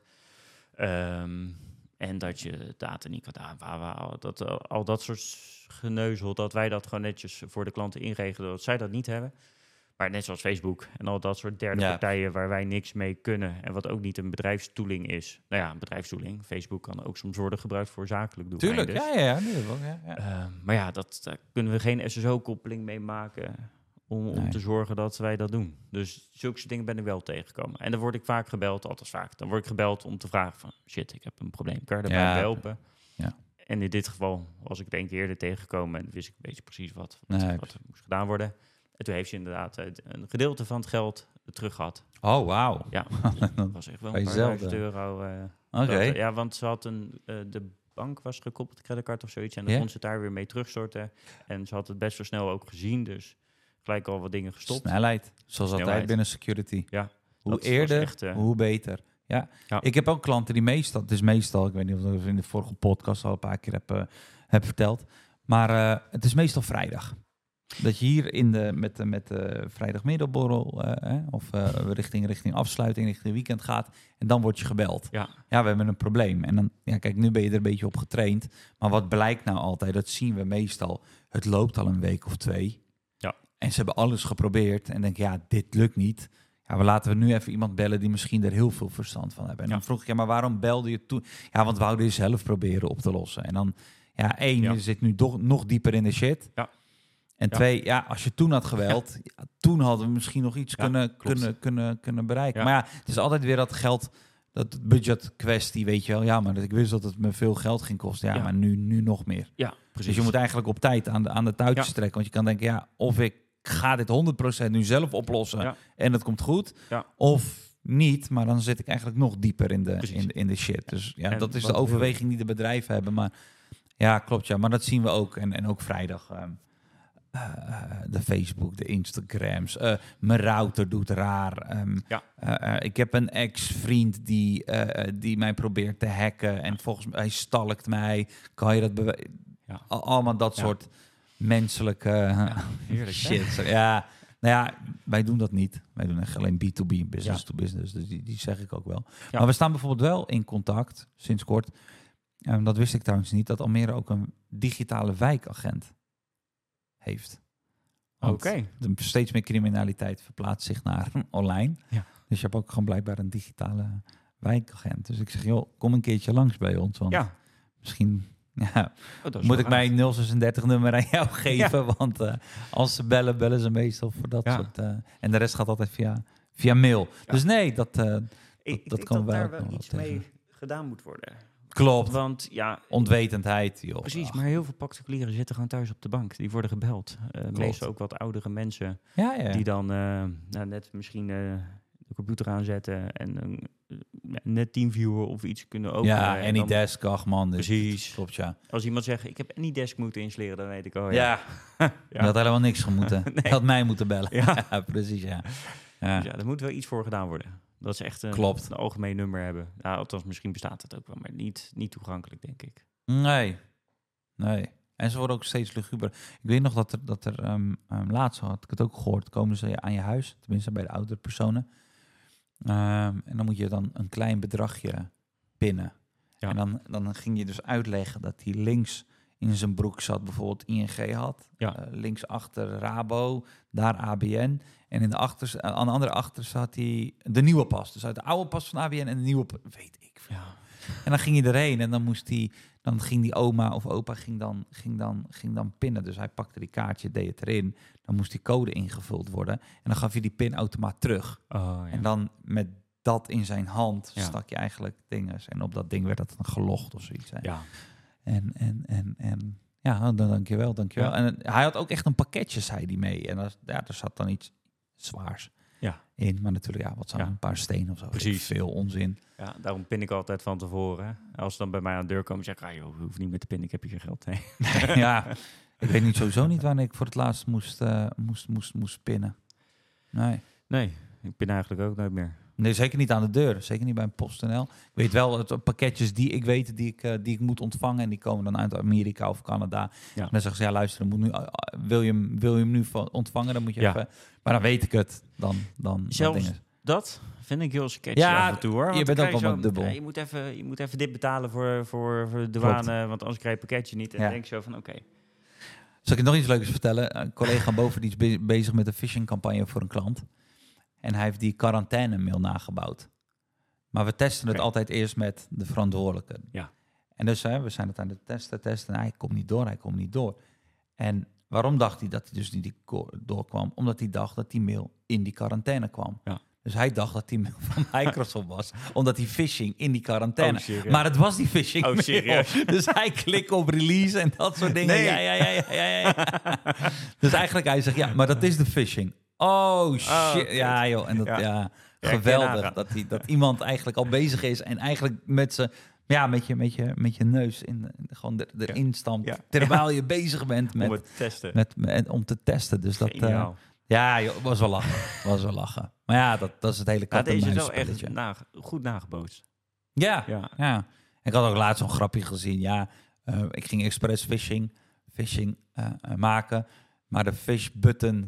Um, en dat je data niet kan aanvragen. Dat, al dat soort geneuzel, dat wij dat gewoon netjes voor de klanten inregelen, dat zij dat niet hebben. Maar net zoals Facebook en al dat soort derde ja. partijen waar wij niks mee kunnen. En wat ook niet een bedrijfstooling is. Nou ja, een bedrijfstooling. Facebook kan ook soms worden gebruikt voor zakelijk doeleinden. Tuurlijk, ja, ja, ja. Nee, wel, ja, ja. Uh, maar ja, dat, daar kunnen we geen S S O-koppeling mee maken om, om nee. te zorgen dat wij dat doen. Dus zulke dingen ben ik wel tegengekomen. En dan word ik vaak gebeld, althans vaak. Dan word ik gebeld om te vragen van, shit, ik heb een probleem. Kan je daarbij ja. helpen? Ja. En in dit geval was ik denk ik eerder tegengekomen en wist ik een beetje precies wat, wat, nee. wat er moest gedaan worden. En toen heeft ze inderdaad een gedeelte van het geld terug gehad. Oh, wauw. Ja, dat was echt wel een paar duizend euro. Uh, Oké. Okay. Ja, want ze had een, uh, de bank was gekoppeld, de creditcard of zoiets. En dan yeah. kon ze het daar weer mee terugstorten. En ze had het best wel snel ook gezien, dus gelijk al wat dingen gestopt. Snelheid, zoals Snelheid. altijd binnen security. Ja. Hoe eerder, echt, uh, hoe beter. Ja. ja, ik heb ook klanten die meestal, het is meestal, ik weet niet of ik het in de vorige podcast al een paar keer heb, uh, heb verteld, maar uh, het is meestal vrijdag. Dat je hier in de, met de met de vrijdagmiddagborrel uh, eh, of uh, richting, richting afsluiting, richting weekend gaat. En dan word je gebeld. Ja. ja, we hebben een probleem. En dan, ja, kijk, nu ben je er een beetje op getraind. Maar wat blijkt nou altijd, dat zien we meestal. Het loopt al een week of twee. Ja. En ze hebben alles geprobeerd. En denken, ja, dit lukt niet. Ja, we laten we nu even iemand bellen die misschien er heel veel verstand van hebben. En dan ja. vroeg ik, ja, maar waarom belde je toen? Ja, want we wouden je zelf proberen op te lossen. En dan, ja, één, ja. je zit nu toch nog dieper in de shit. Ja. En Ja. twee, ja, als je toen had geweld, ja, toen hadden we misschien nog iets Ja, kunnen, klopt. kunnen, kunnen, kunnen bereiken. Ja. Maar ja, het is altijd weer dat geld, dat budget kwestie, weet je wel. Ja, maar ik wist dat het me veel geld ging kosten. Ja, Ja. maar nu, nu nog meer. Ja, precies. Dus je moet eigenlijk op tijd aan de, aan de touwtjes Ja. trekken. Want je kan denken, ja, of ik ga dit honderd procent nu zelf oplossen Ja. en het komt goed. Ja. Of niet, maar dan zit ik eigenlijk nog dieper in de, Precies. in, in de shit. Dus ja, En dat is wat de overweging die de bedrijven hebben. Maar ja, klopt, ja. Maar dat zien we ook. En, en ook vrijdag. ehm, uh, de Facebook, de Instagrams. Uh, mijn router doet raar. Um, Ja. uh, uh, ik heb een ex-vriend die, uh, die mij probeert te hacken. En volgens mij, hij stalkt mij. Kan je dat bewe- Ja. Al- Allemaal dat Ja. soort menselijke uh, Heerlijk, hè? shit. Ja, nou ja, wij doen dat niet. Wij doen echt alleen B to B, business ja. to business. Dus die, die zeg ik ook wel. Ja. Maar we staan bijvoorbeeld wel in contact, sinds kort. En dat wist ik trouwens niet, dat Almere ook een digitale wijkagent heeft. Oké. Okay. Steeds meer criminaliteit verplaatst zich naar online. Ja. Dus je hebt ook gewoon blijkbaar een digitale wijkagent. Dus ik zeg, joh, kom een keertje langs bij ons. Want Ja. misschien ja, Oh, dat is moet wel ik mijn nul zesendertig nummer aan jou geven. Ja. Want uh, als ze bellen, bellen ze meestal voor dat Ja. soort... Uh, en de rest gaat altijd via, via mail. Ja. Dus nee, dat, uh, dat, Ik dat denk kan dat wel daar ook wel nog iets wel mee tegen. gedaan moet worden. Klopt. Want ja, Ontwetendheid, joh. precies, Ach. maar heel veel particulieren zitten gewoon thuis op de bank. Die worden gebeld. Uh, meestal ook wat oudere mensen Ja, ja. die dan uh, nou, net misschien uh, de computer aanzetten en uh, net TeamViewer of iets kunnen openen. Ja, en dan- Anydesk, ach man. dit- Precies. Klopt, ja. Als iemand zegt, ik heb Anydesk moeten installeren, dan weet ik, oh ja. Ja, Ja. je had helemaal niks gemoeten. Nee. Je had mij moeten bellen. Ja. Ja, precies, ja. Ja. Dus ja, er moet wel iets voor gedaan worden. Dat ze echt een, Klopt. een algemeen nummer hebben. Nou, althans, misschien bestaat het ook wel, maar niet, niet toegankelijk, denk ik. Nee, nee. En ze worden ook steeds luguber. Ik weet nog dat er, dat er um, um, laatst had ik het ook gehoord, komen ze aan je huis, tenminste bij de oudere personen. Um, en dan moet je dan een klein bedragje pinnen. Ja. En dan, dan ging je dus uitleggen dat hij links in zijn broek zat, bijvoorbeeld I N G had. Ja. Uh, links achter Rabo, daar A B N. En in de achter, aan de andere achter zat hij de nieuwe pas. Dus uit de oude pas van A B N en de nieuwe pas, weet ik veel. Ja. En dan ging hij erheen en dan moest hij, dan ging die oma of opa ging dan, ging dan, ging dan pinnen. Dus hij pakte die kaartje, deed het erin. Dan moest die code ingevuld worden. En dan gaf je die pinautomaat terug. Oh, ja. En dan met dat in zijn hand Ja. stak je eigenlijk dingen. En op dat ding werd dat dan gelogd of zoiets. Hè. ja. En, en, en, en ja, dan dankjewel, dankjewel. Ja. En hij had ook echt een pakketje, zei hij mee. En dat, ja, er zat dan iets zwaars Ja. in. Maar natuurlijk, ja, wat zou Ja. een paar stenen of zo. Precies. Veel onzin. Ja, daarom pin ik altijd van tevoren. Als ze dan bij mij aan de deur komen, zeg ik, ah, joh, je hoeft niet meer te pinnen, ik heb hier geen geld. Nee. Ja, ik weet niet sowieso niet wanneer ik voor het laatst moest, uh, moest, moest, moest pinnen. Nee. nee, ik pin eigenlijk ook nooit meer. Nee, zeker niet aan de deur. Zeker niet bij een PostNL. Ik weet wel het pakketjes die ik weet die ik, uh, die ik moet ontvangen. En die komen dan uit Amerika of Canada. Ja. En dan zeggen ze, ja luister, moet nu, uh, wil, je hem, wil je hem nu ontvangen? Dan moet je Ja. even... Maar dan weet ik het. Dan, dan, Zelfs dan dingen. Dat vind ik heel sketchy Ja, af en toe, hoor. Want je dan bent ook krijg allemaal zo- dubbel. ja, je, moet even, je moet even dit betalen voor, voor, voor de douane, want anders krijg je het pakketje niet. En Ja. dan denk je zo van, oké. Okay. Zal ik je nog iets leuks vertellen? Een collega boven die is be- bezig met een phishingcampagne voor een klant. En hij heeft die quarantaine-mail nagebouwd. Maar we testen het Oké. altijd eerst met de verantwoordelijke. Ja. En dus hè, we zijn het aan het testen, testen. En hij komt niet door, hij komt niet door. En waarom dacht hij dat hij dus niet doorkwam? Omdat hij dacht dat die mail in die quarantaine kwam. Ja. Dus hij dacht dat die mail van Microsoft was. Omdat die phishing in die quarantaine. Oh, serieus? Maar het was die phishing Oh, mail. serieus? Dus hij klikt op release en dat soort dingen. Nee. Ja, ja, ja, ja, ja, ja. Dus eigenlijk hij zegt, ja, maar dat is de phishing. Oh, shit. Oh, ja, joh. En dat, ja, Ja. Ja, geweldig. nagaan. Dat, die, dat iemand eigenlijk al bezig is en eigenlijk met zijn... Ja, met je, met je, met je neus in, gewoon er, erin stampt. Ja. Terwijl je bezig bent met, Om het te testen. met, met, om te testen. Dus dat... eh, Geniaal. ja, joh, was wel lachen. Was wel lachen. Maar ja, dat, dat is het hele Ja, kat en deze is muis wel echt spelletje. nage- goed nagebootst. Ja, Ja. ja. Ik had ook laatst zo'n grapje gezien. Ja, uh, ik ging expres phishing, phishing uh, uh, maken. Maar de fish button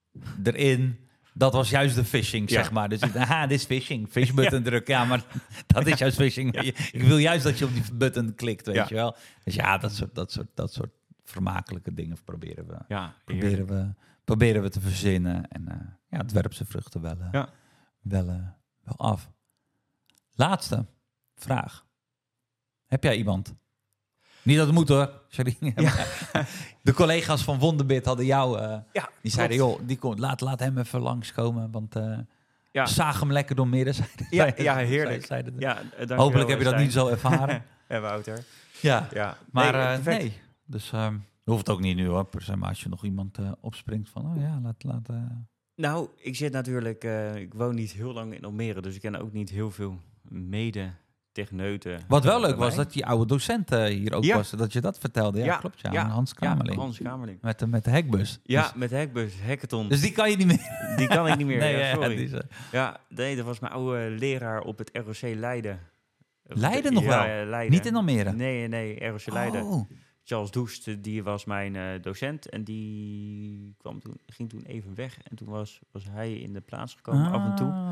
erin, dat was juist de phishing, Ja. zeg maar. Dus ik dacht, aha, dit is phishing. Fish button drukken. Ja, maar dat is juist phishing. Ja. Ik wil juist dat je op die button klikt, weet Ja. je wel. Dus ja, dat soort, dat soort, dat soort vermakelijke dingen proberen we, Ja, proberen we, proberen we te verzinnen. En uh, ja, het werpt zijn vruchten wel, uh, Ja. wel, uh, wel af. Laatste vraag. Heb jij iemand Niet dat het moet hoor. Sorry. Ja. De collega's van Wonderbit hadden jou... Uh, ja, die zeiden, joh, die kon, laat, laat hem even langskomen. Want uh, ja. zaag hem lekker door midden. Zeiden, ja, zeiden, ja, heerlijk. Zeiden ja, Hopelijk wel, heb je dat niet zo ervaren. En Wouter. Ja, ja. maar nee. Uh, nee. Dus uh, hoeft het ook niet nu hoor. Maar als je nog iemand uh, opspringt van... Oh ja, laat... laat uh... Nou, ik zit natuurlijk... Uh, ik woon niet heel lang in Almere. Dus ik ken ook niet heel veel mede... techneuten. Wat wel leuk was, dat die oude docent uh, hier ook ja. was. Dat je dat vertelde. Ja, ja. klopt. Ja, ja. Hans Kamerling. Ja, Hans Kamerling. Met de, met de hackbus. Ja, dus, met de hackbus, hackathon. Dus die kan je niet meer. Die kan ik niet meer, nee, ja, sorry. Ja, die is, uh... ja, nee, dat was mijn oude leraar op het R O C Leiden. Leiden nog ja, wel? Leiden. Niet in Almere? Nee, nee, R O C Leiden. Oh. Charles Doest, die was mijn uh, docent. En die kwam toen, ging toen even weg. En toen was, was hij in de plaats gekomen, ah. af en toe.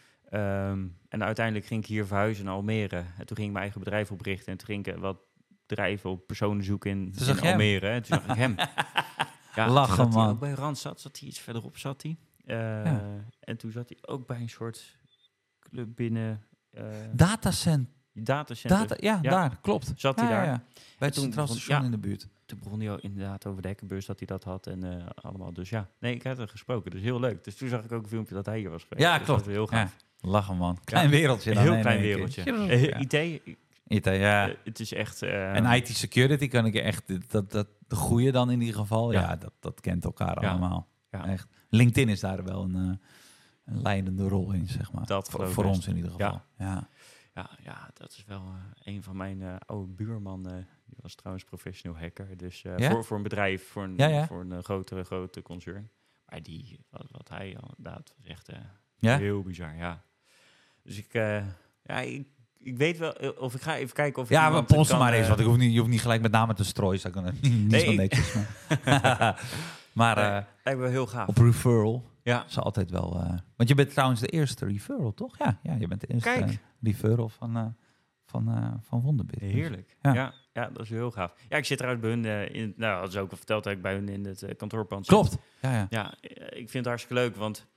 Um, en uiteindelijk ging ik hier verhuizen naar Almere. En toen ging ik mijn eigen bedrijf oprichten. En toen ging ik wat bedrijven op personen zoeken in, in Almere. En toen zag ik hem. Ja, lachen, toen zat man. hij ook bij Randstad, zat hij iets verderop, zat hij. Uh, ja. En toen zat hij ook bij een soort club binnen... Uh, Datacent. Datacenter. Data, ja, ja, daar, klopt. Zat hij ja, daar. Ja, ja. Bij het Centraal Station ja, in de buurt. Toen begon hij inderdaad over de hackerbus dat hij dat had en uh, allemaal. Dus ja, nee, ik had er gesproken. Dus heel leuk. Dus toen zag ik ook een filmpje dat hij hier was geweest. Ja, dus klopt. Dat was heel gaaf. Ja. Lachen, man. Klein ja. wereldje. Een dan heel nee, klein nee, wereldje. Uh, ja. I T. I T, ja. Uh, het is echt... Uh, en I T security kan ik echt... Dat, dat, de goede dan in ieder geval. Ja, ja dat, dat kent elkaar ja. allemaal. Ja. Echt. LinkedIn is daar wel een, uh, een leidende rol in, zeg maar. Dat voor voor ons in ieder geval. Ja. Ja. Ja, ja, dat is wel uh, een van mijn uh, oude buurman. Uh, die was trouwens professional hacker. Dus uh, ja? voor, voor een bedrijf, voor een, ja, ja. Voor een uh, grotere, grote concern. Maar die, wat, wat hij inderdaad was echt uh, ja? heel bizar, ja. Dus ik, uh, ja, ik, ik weet wel, of ik ga even kijken of ik ja, maar post maar eens, uh, want ik hoef niet, je hoeft niet gelijk met name te strooien. Dat kan niet nee, zo netjes. Maar, maar uh, nee, lijkt me heel gaaf. Op referral. Ja. Is altijd wel... Uh, want je bent trouwens de eerste referral, toch? Ja, ja je bent de eerste uh, referral van, uh, van, uh, van Wonderbit. Heerlijk. Ja. Ja, ja, dat is heel gaaf. Ja, ik zit eruit bij hun... Uh, in, nou, hadden ze ook al verteld dat ik bij hun in het uh, kantoorpand zit. Klopt. Ja, ja. ja, ik vind het hartstikke leuk, want...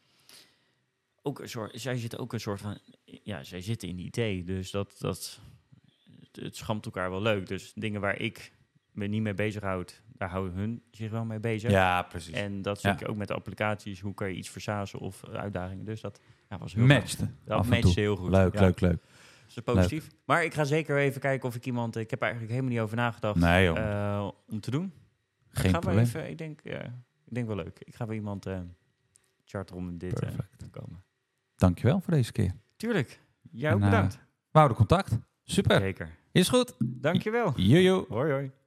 Ook een soort, zij zitten ook een soort van... Ja, zij zitten in de I T, dus dat... dat het, het schamt elkaar wel leuk. Dus dingen waar ik me niet mee bezighoud... Daar houden hun zich wel mee bezig. Ja, precies. En dat stukje ja. ook met de applicaties. Hoe kan je iets versazen of uitdagingen. Dus dat ja, was heel matchte. goed. Dat matchte heel goed. Leuk, ja. leuk, leuk. Dus dat is positief. Leuk. Maar ik ga zeker even kijken of ik iemand... Ik heb er eigenlijk helemaal niet over nagedacht nee, uh, om te doen. Geen ga probleem. Even, ik, denk, uh, ik denk wel leuk. Ik ga weer iemand uh, charteren om dit uh, te komen. Dankjewel voor deze keer. Tuurlijk. Jij ook bedankt. Uh, we houden contact. Super. Zeker. Is goed. Dankjewel. Jojo. Hoi, hoi.